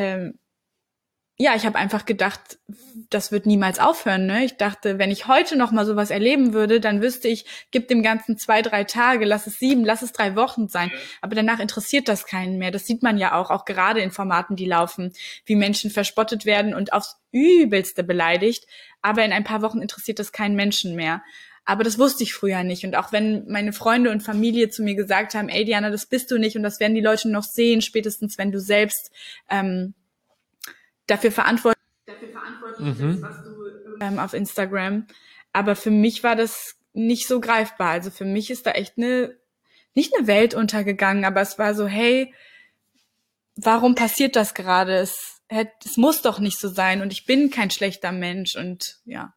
S1: ich habe einfach gedacht, das wird niemals aufhören. Ne? Ich dachte, wenn ich heute noch mal sowas erleben würde, dann wüsste ich, gib dem Ganzen 2, 3 Tage, lass es 7, lass es 3 Wochen sein. Aber danach interessiert das keinen mehr. Das sieht man ja auch gerade in Formaten, die laufen, wie Menschen verspottet werden und aufs Übelste beleidigt. Aber in ein paar Wochen interessiert das keinen Menschen mehr. Aber das wusste ich früher nicht. Und auch wenn meine Freunde und Familie zu mir gesagt haben, ey Diana, das bist du nicht und das werden die Leute noch sehen, spätestens wenn du selbst dafür verantwortlich bist, was du auf Instagram. Aber für mich war das nicht so greifbar. Also für mich ist da echt nicht eine Welt untergegangen, aber es war so, hey, warum passiert das gerade? Es muss doch nicht so sein und ich bin kein schlechter Mensch und ja.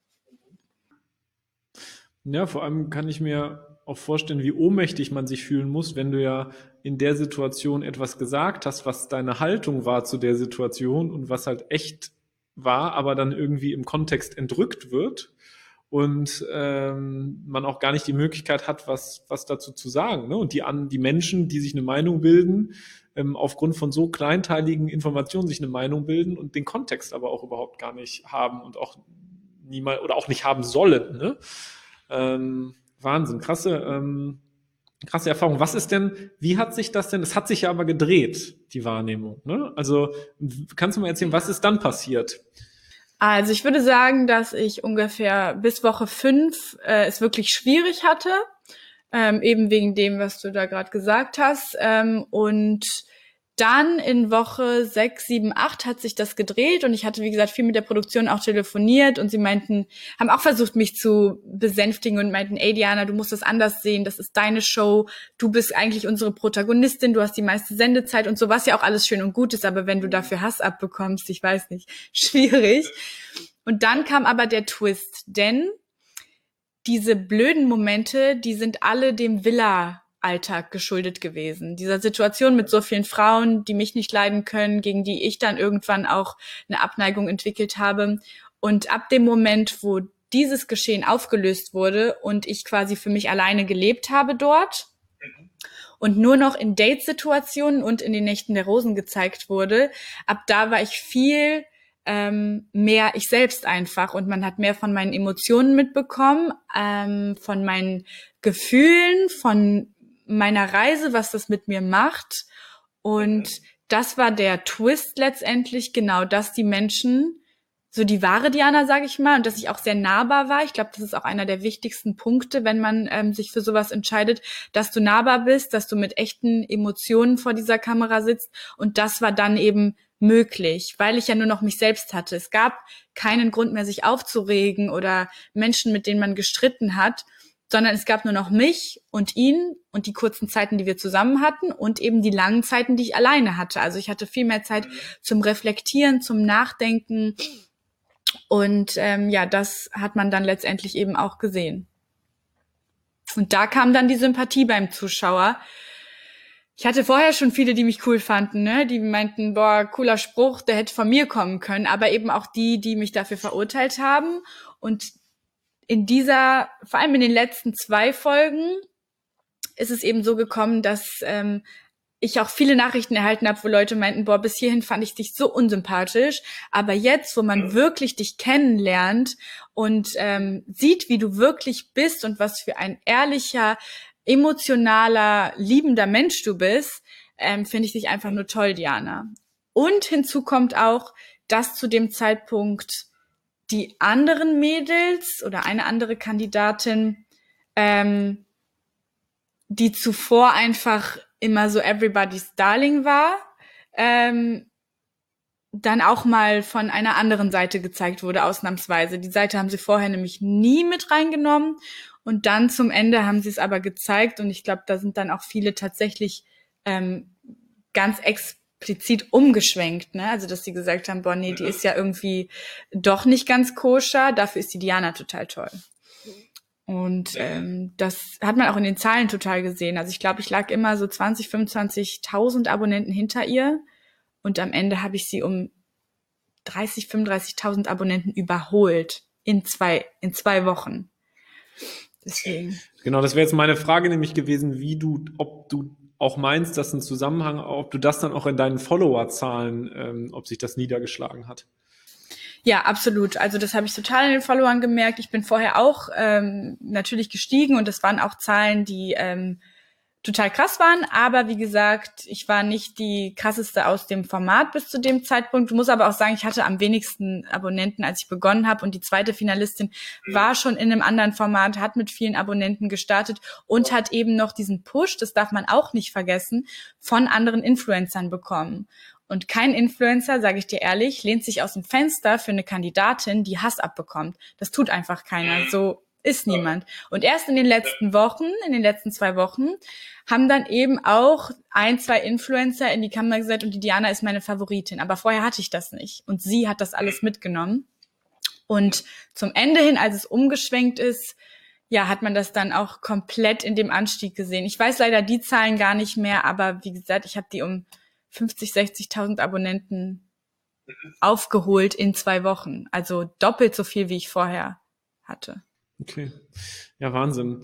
S2: Ja, vor allem kann ich mir auch vorstellen, wie ohnmächtig man sich fühlen muss, wenn du ja in der Situation etwas gesagt hast, was deine Haltung war zu der Situation und was halt echt war, aber dann irgendwie im Kontext entrückt wird und man auch gar nicht die Möglichkeit hat, was dazu zu sagen. Ne? Und die Menschen, die sich eine Meinung bilden, aufgrund von so kleinteiligen Informationen sich eine Meinung bilden und den Kontext aber auch überhaupt gar nicht haben und auch niemals oder auch nicht haben sollen. Ne? Wahnsinn, krasse Erfahrung. Wie hat sich das denn, es hat sich ja aber gedreht, die Wahrnehmung, ne? Also, kannst du mal erzählen, was ist dann passiert?
S1: Also ich würde sagen, dass ich ungefähr bis Woche 5 es wirklich schwierig hatte, eben wegen dem, was du da gerade gesagt hast. Und dann in Woche 6, 7, 8 hat sich das gedreht und ich hatte, wie gesagt, viel mit der Produktion auch telefoniert und sie haben auch versucht, mich zu besänftigen und meinten, ey Diana, du musst das anders sehen, das ist deine Show, du bist eigentlich unsere Protagonistin, du hast die meiste Sendezeit und so, was ja auch alles schön und gut ist, aber wenn du dafür Hass abbekommst, ich weiß nicht, schwierig. Und dann kam aber der Twist, denn diese blöden Momente, die sind alle dem Villa-Alltag geschuldet gewesen. Dieser Situation mit so vielen Frauen, die mich nicht leiden können, gegen die ich dann irgendwann auch eine Abneigung entwickelt habe. Und ab dem Moment, wo dieses Geschehen aufgelöst wurde und ich quasi für mich alleine gelebt habe dort und nur noch in Date-Situationen und in den Nächten der Rosen gezeigt wurde, ab da war ich viel mehr ich selbst einfach und man hat mehr von meinen Emotionen mitbekommen, von meinen Gefühlen, von meiner Reise, was das mit mir macht und das war der Twist letztendlich, genau, dass die Menschen, so die wahre Diana, sage ich mal, und dass ich auch sehr nahbar war. Ich glaube, das ist auch einer der wichtigsten Punkte, wenn man sich für sowas entscheidet, dass du nahbar bist, dass du mit echten Emotionen vor dieser Kamera sitzt und das war dann eben möglich, weil ich ja nur noch mich selbst hatte. Es gab keinen Grund mehr, sich aufzuregen oder Menschen, mit denen man gestritten hat, sondern es gab nur noch mich und ihn und die kurzen Zeiten, die wir zusammen hatten und eben die langen Zeiten, die ich alleine hatte. Also ich hatte viel mehr Zeit zum Reflektieren, zum Nachdenken und ja, das hat man dann letztendlich eben auch gesehen. Und da kam dann die Sympathie beim Zuschauer. Ich hatte vorher schon viele, die mich cool fanden, ne? Die meinten, boah, cooler Spruch, der hätte von mir kommen können. Aber eben auch die mich dafür verurteilt haben. Und vor allem in den letzten 2 Folgen, ist es eben so gekommen, dass ich auch viele Nachrichten erhalten habe, wo Leute meinten, boah, bis hierhin fand ich dich so unsympathisch. Aber jetzt, wo man wirklich dich kennenlernt und sieht, wie du wirklich bist und was für ein ehrlicher, emotionaler, liebender Mensch du bist, finde ich dich einfach nur toll, Diana. Und hinzu kommt auch, dass zu dem Zeitpunkt die anderen Mädels oder eine andere Kandidatin, die zuvor einfach immer so everybody's darling war, dann auch mal von einer anderen Seite gezeigt wurde, ausnahmsweise. Die Seite haben sie vorher nämlich nie mit reingenommen und dann zum Ende haben sie es aber gezeigt und ich glaube, da sind dann auch viele tatsächlich ganz explizit umgeschwenkt, ne? Also, dass sie gesagt haben, boah, nee, die ist ja irgendwie doch nicht ganz koscher, dafür ist die Diana total toll. Und das hat man auch in den Zahlen total gesehen. Also ich glaube, ich lag immer so 20.000, 25.000 Abonnenten hinter ihr. Und am Ende habe ich sie um 30.000, 35.000 Abonnenten überholt in zwei Wochen. Deswegen.
S2: Genau, das wäre jetzt meine Frage nämlich gewesen, ob du auch meinst, dass ein Zusammenhang, ob du das dann auch in deinen Followerzahlen, ob sich das niedergeschlagen hat.
S1: Ja, absolut. Also das habe ich total in den Followern gemerkt. Ich bin vorher auch natürlich gestiegen und das waren auch Zahlen, die total krass waren. Aber wie gesagt, ich war nicht die krasseste aus dem Format bis zu dem Zeitpunkt. Ich muss aber auch sagen, ich hatte am wenigsten Abonnenten, als ich begonnen habe. Und die zweite Finalistin war schon in einem anderen Format, hat mit vielen Abonnenten gestartet und hat eben noch diesen Push, das darf man auch nicht vergessen, von anderen Influencern bekommen. Und kein Influencer, sage ich dir ehrlich, lehnt sich aus dem Fenster für eine Kandidatin, die Hass abbekommt. Das tut einfach keiner. So ist niemand. Und erst in den letzten 2 Wochen, haben dann eben auch 1, 2 Influencer in die Kamera gesagt, und die Diana ist meine Favoritin. Aber vorher hatte ich das nicht. Und sie hat das alles mitgenommen. Und zum Ende hin, als es umgeschwenkt ist, ja, hat man das dann auch komplett in dem Anstieg gesehen. Ich weiß leider die Zahlen gar nicht mehr, aber wie gesagt, ich habe die um 50.000, 60.000 Abonnenten aufgeholt in 2 Wochen. Also doppelt so viel, wie ich vorher hatte.
S2: Okay. Ja, Wahnsinn.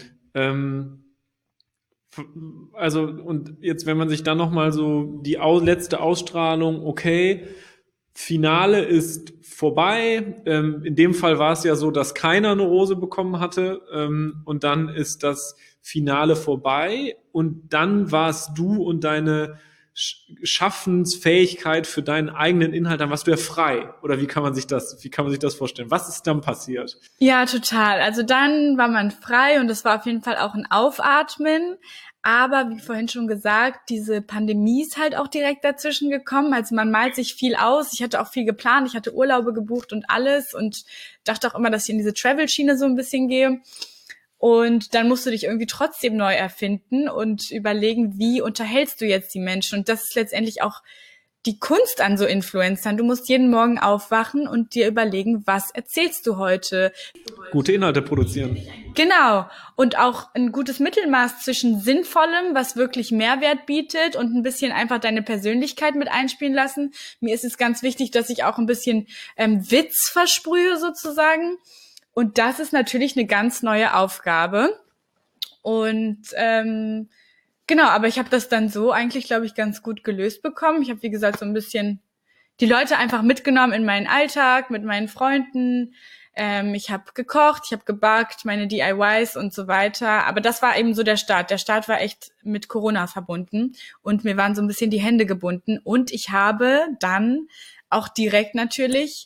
S2: Also, und jetzt, wenn man sich dann nochmal so die letzte Ausstrahlung, okay, Finale ist vorbei. In dem Fall war es ja so, dass keiner eine Rose bekommen hatte. Und dann ist das Finale vorbei. Und dann warst du und deine Schaffensfähigkeit für deinen eigenen Inhalt, dann warst du ja frei. Oder wie kann man sich das vorstellen? Was ist dann passiert?
S1: Ja, total. Also dann war man frei und es war auf jeden Fall auch ein Aufatmen. Aber wie vorhin schon gesagt, diese Pandemie ist halt auch direkt dazwischen gekommen. Also man malt sich viel aus. Ich hatte auch viel geplant. Ich hatte Urlaube gebucht und alles und dachte auch immer, dass ich in diese Travel-Schiene so ein bisschen gehe. Und dann musst du dich irgendwie trotzdem neu erfinden und überlegen, wie unterhältst du jetzt die Menschen? Und das ist letztendlich auch die Kunst an so Influencern. Du musst jeden Morgen aufwachen und dir überlegen, was erzählst du heute?
S2: Gute Inhalte produzieren.
S1: Genau. Und auch ein gutes Mittelmaß zwischen Sinnvollem, was wirklich Mehrwert bietet, und ein bisschen einfach deine Persönlichkeit mit einspielen lassen. Mir ist es ganz wichtig, dass ich auch ein bisschen Witz versprühe sozusagen. Und das ist natürlich eine ganz neue Aufgabe. Und genau, aber ich habe das dann so eigentlich, glaube ich, ganz gut gelöst bekommen. Ich habe, wie gesagt, so ein bisschen die Leute einfach mitgenommen in meinen Alltag mit meinen Freunden. Ich habe gekocht, ich habe gebackt, meine DIYs und so weiter. Aber das war eben so der Start. Der Start war echt mit Corona verbunden und mir waren so ein bisschen die Hände gebunden. Und ich habe dann auch direkt natürlich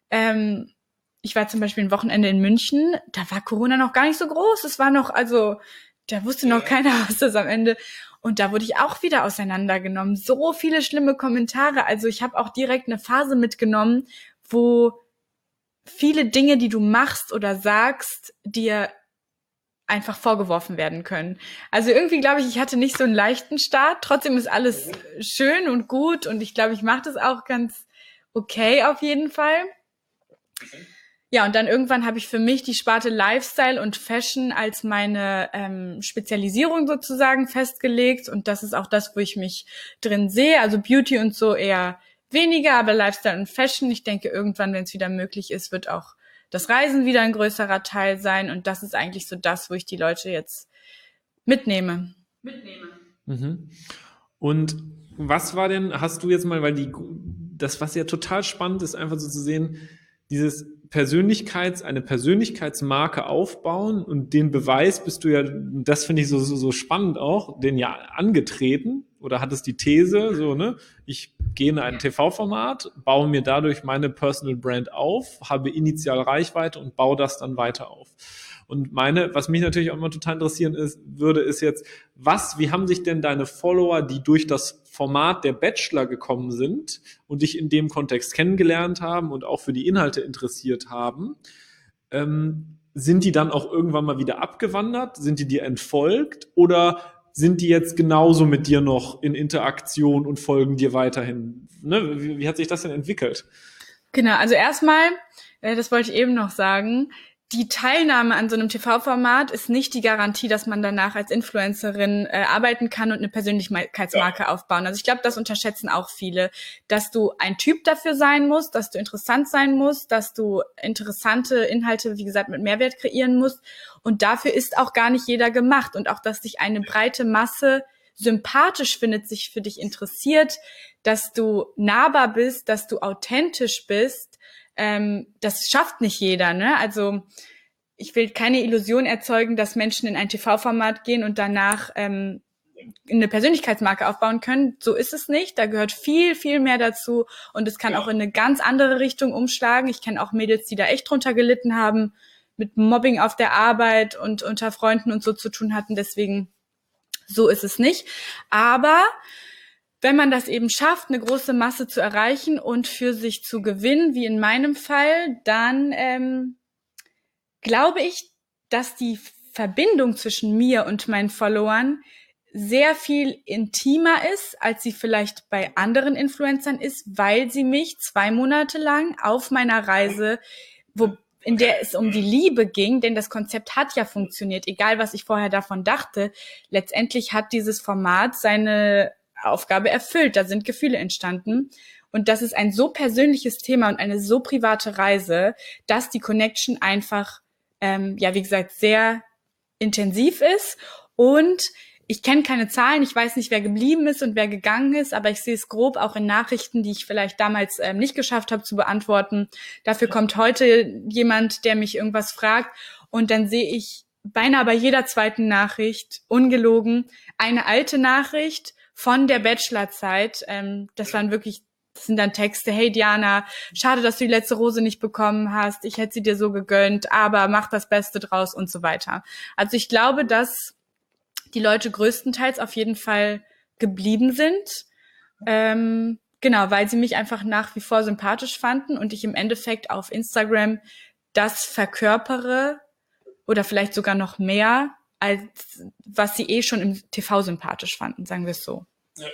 S1: ich war zum Beispiel ein Wochenende in München, da war Corona noch gar nicht so groß. Es war noch, also da wusste noch keiner, was das am Ende. Und da wurde ich auch wieder auseinandergenommen. So viele schlimme Kommentare. Also ich habe auch direkt eine Phase mitgenommen, wo viele Dinge, die du machst oder sagst, dir einfach vorgeworfen werden können. Also irgendwie glaube ich hatte nicht so einen leichten Start. Trotzdem ist alles schön und gut und ich glaube, ich mache das auch ganz okay auf jeden Fall. Ja, und dann irgendwann habe ich für mich die Sparte Lifestyle und Fashion als meine Spezialisierung sozusagen festgelegt. Und das ist auch das, wo ich mich drin sehe. Also Beauty und so eher weniger, aber Lifestyle und Fashion. Ich denke, irgendwann, wenn es wieder möglich ist, wird auch das Reisen wieder ein größerer Teil sein. Und das ist eigentlich so das, wo ich die Leute jetzt mitnehme.
S2: Mhm. Und was war denn, hast du jetzt mal, weil das, was ja total spannend ist, einfach so zu sehen, dieses eine Persönlichkeitsmarke aufbauen und den Beweis bist du ja, das finde ich so spannend auch, den ja angetreten oder hattest die These, so, ne, ich gehe in ein TV-Format, baue mir dadurch meine Personal Brand auf, habe initial Reichweite und baue das dann weiter auf. Und was mich natürlich auch immer total interessieren ist jetzt, wie haben sich denn deine Follower, die durch das Format der Bachelor gekommen sind und dich in dem Kontext kennengelernt haben und auch für die Inhalte interessiert haben, sind die dann auch irgendwann mal wieder abgewandert? Sind die dir entfolgt? Oder sind die jetzt genauso mit dir noch in Interaktion und folgen dir weiterhin? Ne? Wie hat sich das denn entwickelt?
S1: Genau, also erstmal, das wollte ich eben noch sagen, die Teilnahme an so einem TV-Format ist nicht die Garantie, dass man danach als Influencerin arbeiten kann und eine Persönlichkeitsmarke aufbauen. Also ich glaube, das unterschätzen auch viele, dass du ein Typ dafür sein musst, dass du interessant sein musst, dass du interessante Inhalte, wie gesagt, mit Mehrwert kreieren musst. Und dafür ist auch gar nicht jeder gemacht. Und auch, dass dich eine breite Masse sympathisch findet, sich für dich interessiert, dass du nahbar bist, dass du authentisch bist, das schafft nicht jeder, ne? Also ich will keine Illusion erzeugen, dass Menschen in ein TV-Format gehen und danach eine Persönlichkeitsmarke aufbauen können. So ist es nicht. Da gehört viel, viel mehr dazu und es kann auch in eine ganz andere Richtung umschlagen. Ich kenne auch Mädels, die da echt drunter gelitten haben, mit Mobbing auf der Arbeit und unter Freunden und so zu tun hatten. Deswegen, so ist es nicht. Aber wenn man das eben schafft, eine große Masse zu erreichen und für sich zu gewinnen, wie in meinem Fall, dann glaube ich, dass die Verbindung zwischen mir und meinen Followern sehr viel intimer ist, als sie vielleicht bei anderen Influencern ist, weil sie mich 2 Monate lang auf meiner Reise, in der es um die Liebe ging, denn das Konzept hat ja funktioniert, egal was ich vorher davon dachte. Letztendlich hat dieses Format seine Aufgabe erfüllt, da sind Gefühle entstanden. Und das ist ein so persönliches Thema und eine so private Reise, dass die Connection einfach, wie gesagt, sehr intensiv ist. Und ich kenne keine Zahlen, ich weiß nicht, wer geblieben ist und wer gegangen ist, aber ich sehe es grob auch in Nachrichten, die ich vielleicht damals nicht geschafft habe zu beantworten. Dafür kommt heute jemand, der mich irgendwas fragt, und dann sehe ich beinahe bei jeder zweiten Nachricht, ungelogen, eine alte Nachricht von der Bachelorzeit. Das sind dann Texte: Hey Diana, schade, dass du die letzte Rose nicht bekommen hast, ich hätte sie dir so gegönnt, aber mach das Beste draus und so weiter. Also ich glaube, dass die Leute größtenteils auf jeden Fall geblieben sind. Genau, weil sie mich einfach nach wie vor sympathisch fanden und ich im Endeffekt auf Instagram das verkörpere oder vielleicht sogar noch mehr, als was sie schon im TV sympathisch fanden, sagen wir es so.
S3: Ja.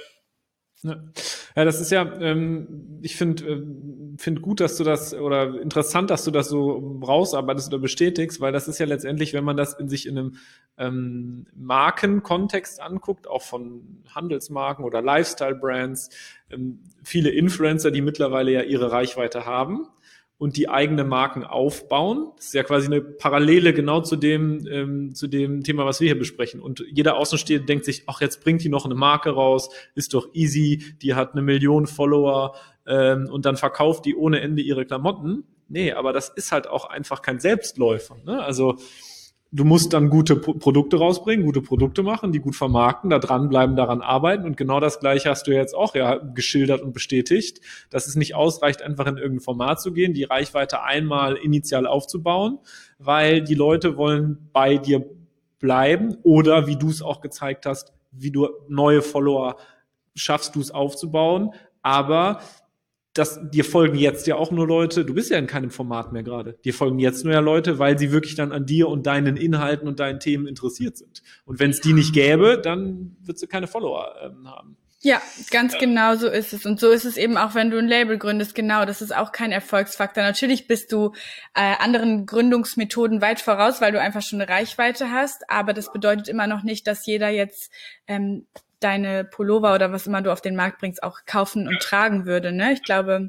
S2: Ja, das ist ja, ich finde gut, dass du das, oder interessant, dass du das so rausarbeitest oder bestätigst, weil das ist ja letztendlich, wenn man das in einem Markenkontext anguckt, auch von Handelsmarken oder Lifestyle-Brands, viele Influencer, die mittlerweile ja ihre Reichweite haben und die eigene Marken aufbauen. Das ist ja quasi eine Parallele genau zu dem Thema, was wir hier besprechen. Und jeder Außenstehende denkt sich, ach, jetzt bringt die noch eine Marke raus, ist doch easy, die hat 1 Million Follower und dann verkauft die ohne Ende ihre Klamotten. Nee, aber das ist halt auch einfach kein Selbstläufer, ne? Also du musst dann gute Produkte rausbringen, gute Produkte machen, die gut vermarkten, da dranbleiben, daran arbeiten. Und genau das Gleiche hast du jetzt auch ja geschildert und bestätigt, dass es nicht ausreicht, einfach in irgendein Format zu gehen, die Reichweite einmal initial aufzubauen, weil die Leute wollen bei dir bleiben oder, wie du es auch gezeigt hast, wie du neue Follower schaffst, du es aufzubauen. Aber dir folgen jetzt ja auch nur Leute, du bist ja in keinem Format mehr gerade, dir folgen jetzt nur ja Leute, weil sie wirklich dann an dir und deinen Inhalten und deinen Themen interessiert sind. Und wenn es die nicht gäbe, dann würdest du keine Follower haben.
S1: Ja, ganz genau so ist es. Und so ist es eben auch, wenn du ein Label gründest. Genau, das ist auch kein Erfolgsfaktor. Natürlich bist du anderen Gründungsmethoden weit voraus, weil du einfach schon eine Reichweite hast. Aber das bedeutet immer noch nicht, dass jeder jetzt deine Pullover oder was immer du auf den Markt bringst, auch kaufen und tragen würde, ne? Ich glaube,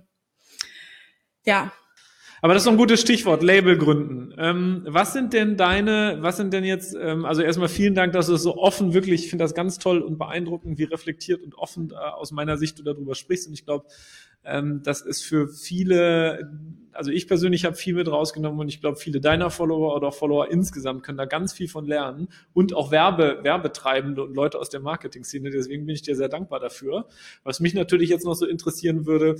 S1: ja.
S2: Aber das ist doch ein gutes Stichwort, Label gründen. Was sind denn jetzt, also erstmal vielen Dank, dass du es so offen wirklich, ich finde das ganz toll und beeindruckend, wie reflektiert und offen aus meiner Sicht du darüber sprichst. Und ich glaube, das ist für viele, also ich persönlich habe viel mit rausgenommen und ich glaube, viele deiner Follower oder Follower insgesamt können da ganz viel von lernen und auch Werbetreibende und Leute aus der Marketing-Szene. Deswegen bin ich dir sehr dankbar dafür. Was mich natürlich jetzt noch so interessieren würde,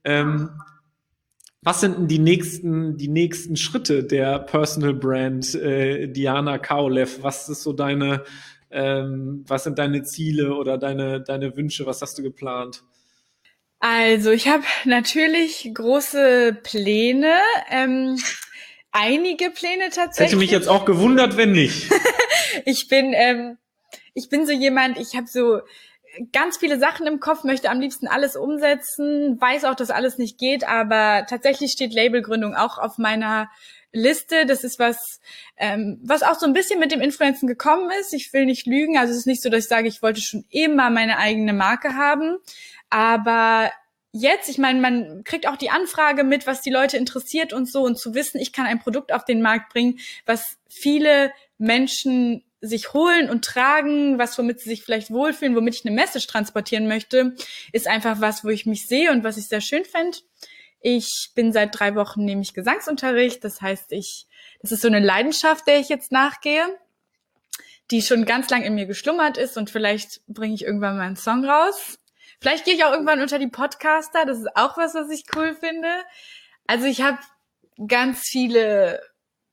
S2: was sind denn die nächsten Schritte der Personal Brand Diana Kaolev? Was ist so was sind deine Ziele oder deine Wünsche? Was hast du geplant?
S1: Also ich habe natürlich große Pläne, einige Pläne tatsächlich.
S2: Hätte mich jetzt auch gewundert, wenn nicht.
S1: Ich bin so jemand, ich habe so ganz viele Sachen im Kopf, möchte am liebsten alles umsetzen, weiß auch, dass alles nicht geht, aber tatsächlich steht Labelgründung auch auf meiner Liste. Das ist was auch so ein bisschen mit dem Influencen gekommen ist. Ich will nicht lügen, also es ist nicht so, dass ich sage, ich wollte schon immer meine eigene Marke haben, aber jetzt, ich meine, man kriegt auch die Anfrage mit, was die Leute interessiert und so, und zu wissen, ich kann ein Produkt auf den Markt bringen, was viele Menschen sich holen und tragen, womit sie sich vielleicht wohlfühlen, womit ich eine Message transportieren möchte, ist einfach was, wo ich mich sehe und was ich sehr schön fände. Ich bin seit 3 Wochen, nehme ich Gesangsunterricht, das heißt, das ist so eine Leidenschaft, der ich jetzt nachgehe, die schon ganz lang in mir geschlummert ist, und vielleicht bringe ich irgendwann mal einen Song raus. Vielleicht gehe ich auch irgendwann unter die Podcaster, das ist auch was ich cool finde. Also ich habe ganz viele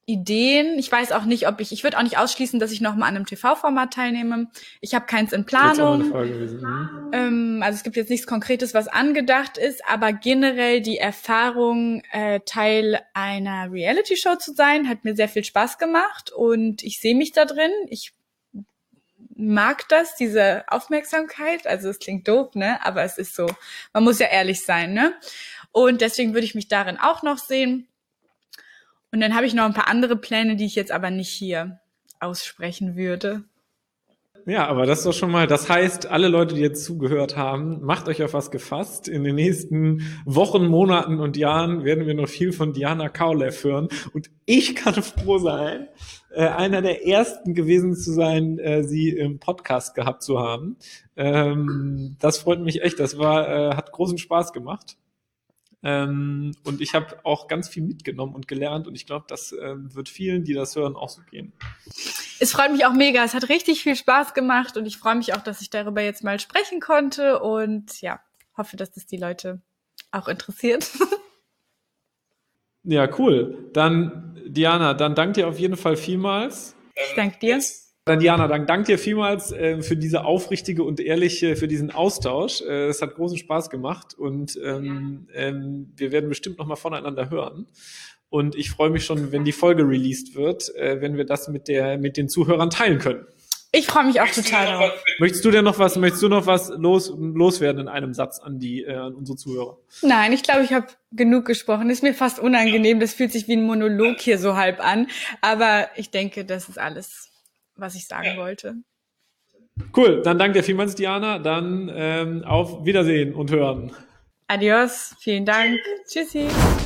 S1: Ideen. Ich weiß auch nicht, ich würde auch nicht ausschließen, dass ich nochmal an einem TV-Format teilnehme. Ich habe keins in Planung. Also es gibt jetzt nichts Konkretes, was angedacht ist, aber generell die Erfahrung, Teil einer Reality-Show zu sein, hat mir sehr viel Spaß gemacht und ich sehe mich da drin. Ich mag das, diese Aufmerksamkeit. Also es klingt doof, ne? Aber es ist so. Man muss ja ehrlich sein, ne? Und deswegen würde ich mich darin auch noch sehen. Und dann habe ich noch ein paar andere Pläne, die ich jetzt aber nicht hier aussprechen würde.
S2: Ja, aber das ist doch schon mal, das heißt, alle Leute, die jetzt zugehört haben, macht euch auf was gefasst. In den nächsten Wochen, Monaten und Jahren werden wir noch viel von Diana Kaulev hören. Und ich kann froh sein, einer der ersten gewesen zu sein, sie im Podcast gehabt zu haben. Das freut mich echt. Das hat großen Spaß gemacht. Und ich habe auch ganz viel mitgenommen und gelernt und ich glaube, das wird vielen, die das hören, auch so gehen.
S1: Es freut mich auch mega. Es hat richtig viel Spaß gemacht und ich freue mich auch, dass ich darüber jetzt mal sprechen konnte und ja, hoffe, dass das die Leute auch interessiert.
S2: Ja, cool. Dann, Diana, dann danke dir auf jeden Fall vielmals.
S1: Ich danke dir.
S2: Dann Diana, dann danke dir vielmals für diese aufrichtige und ehrliche, für diesen Austausch. Es hat großen Spaß gemacht und wir werden bestimmt noch mal voneinander hören. Und ich freue mich schon, wenn die Folge released wird, wenn wir das mit den Zuhörern teilen können.
S1: Ich freue mich auch total darauf.
S2: Möchtest du noch was loswerden in einem Satz an unsere Zuhörer?
S1: Nein, ich glaube, ich habe genug gesprochen. Ist mir fast unangenehm. Das fühlt sich wie ein Monolog hier so halb an. Aber ich denke, das ist alles, was ich sagen wollte.
S2: Cool, dann danke dir vielmals, Diana. Dann auf Wiedersehen und Hören.
S1: Adios, vielen Dank. Tschüssi.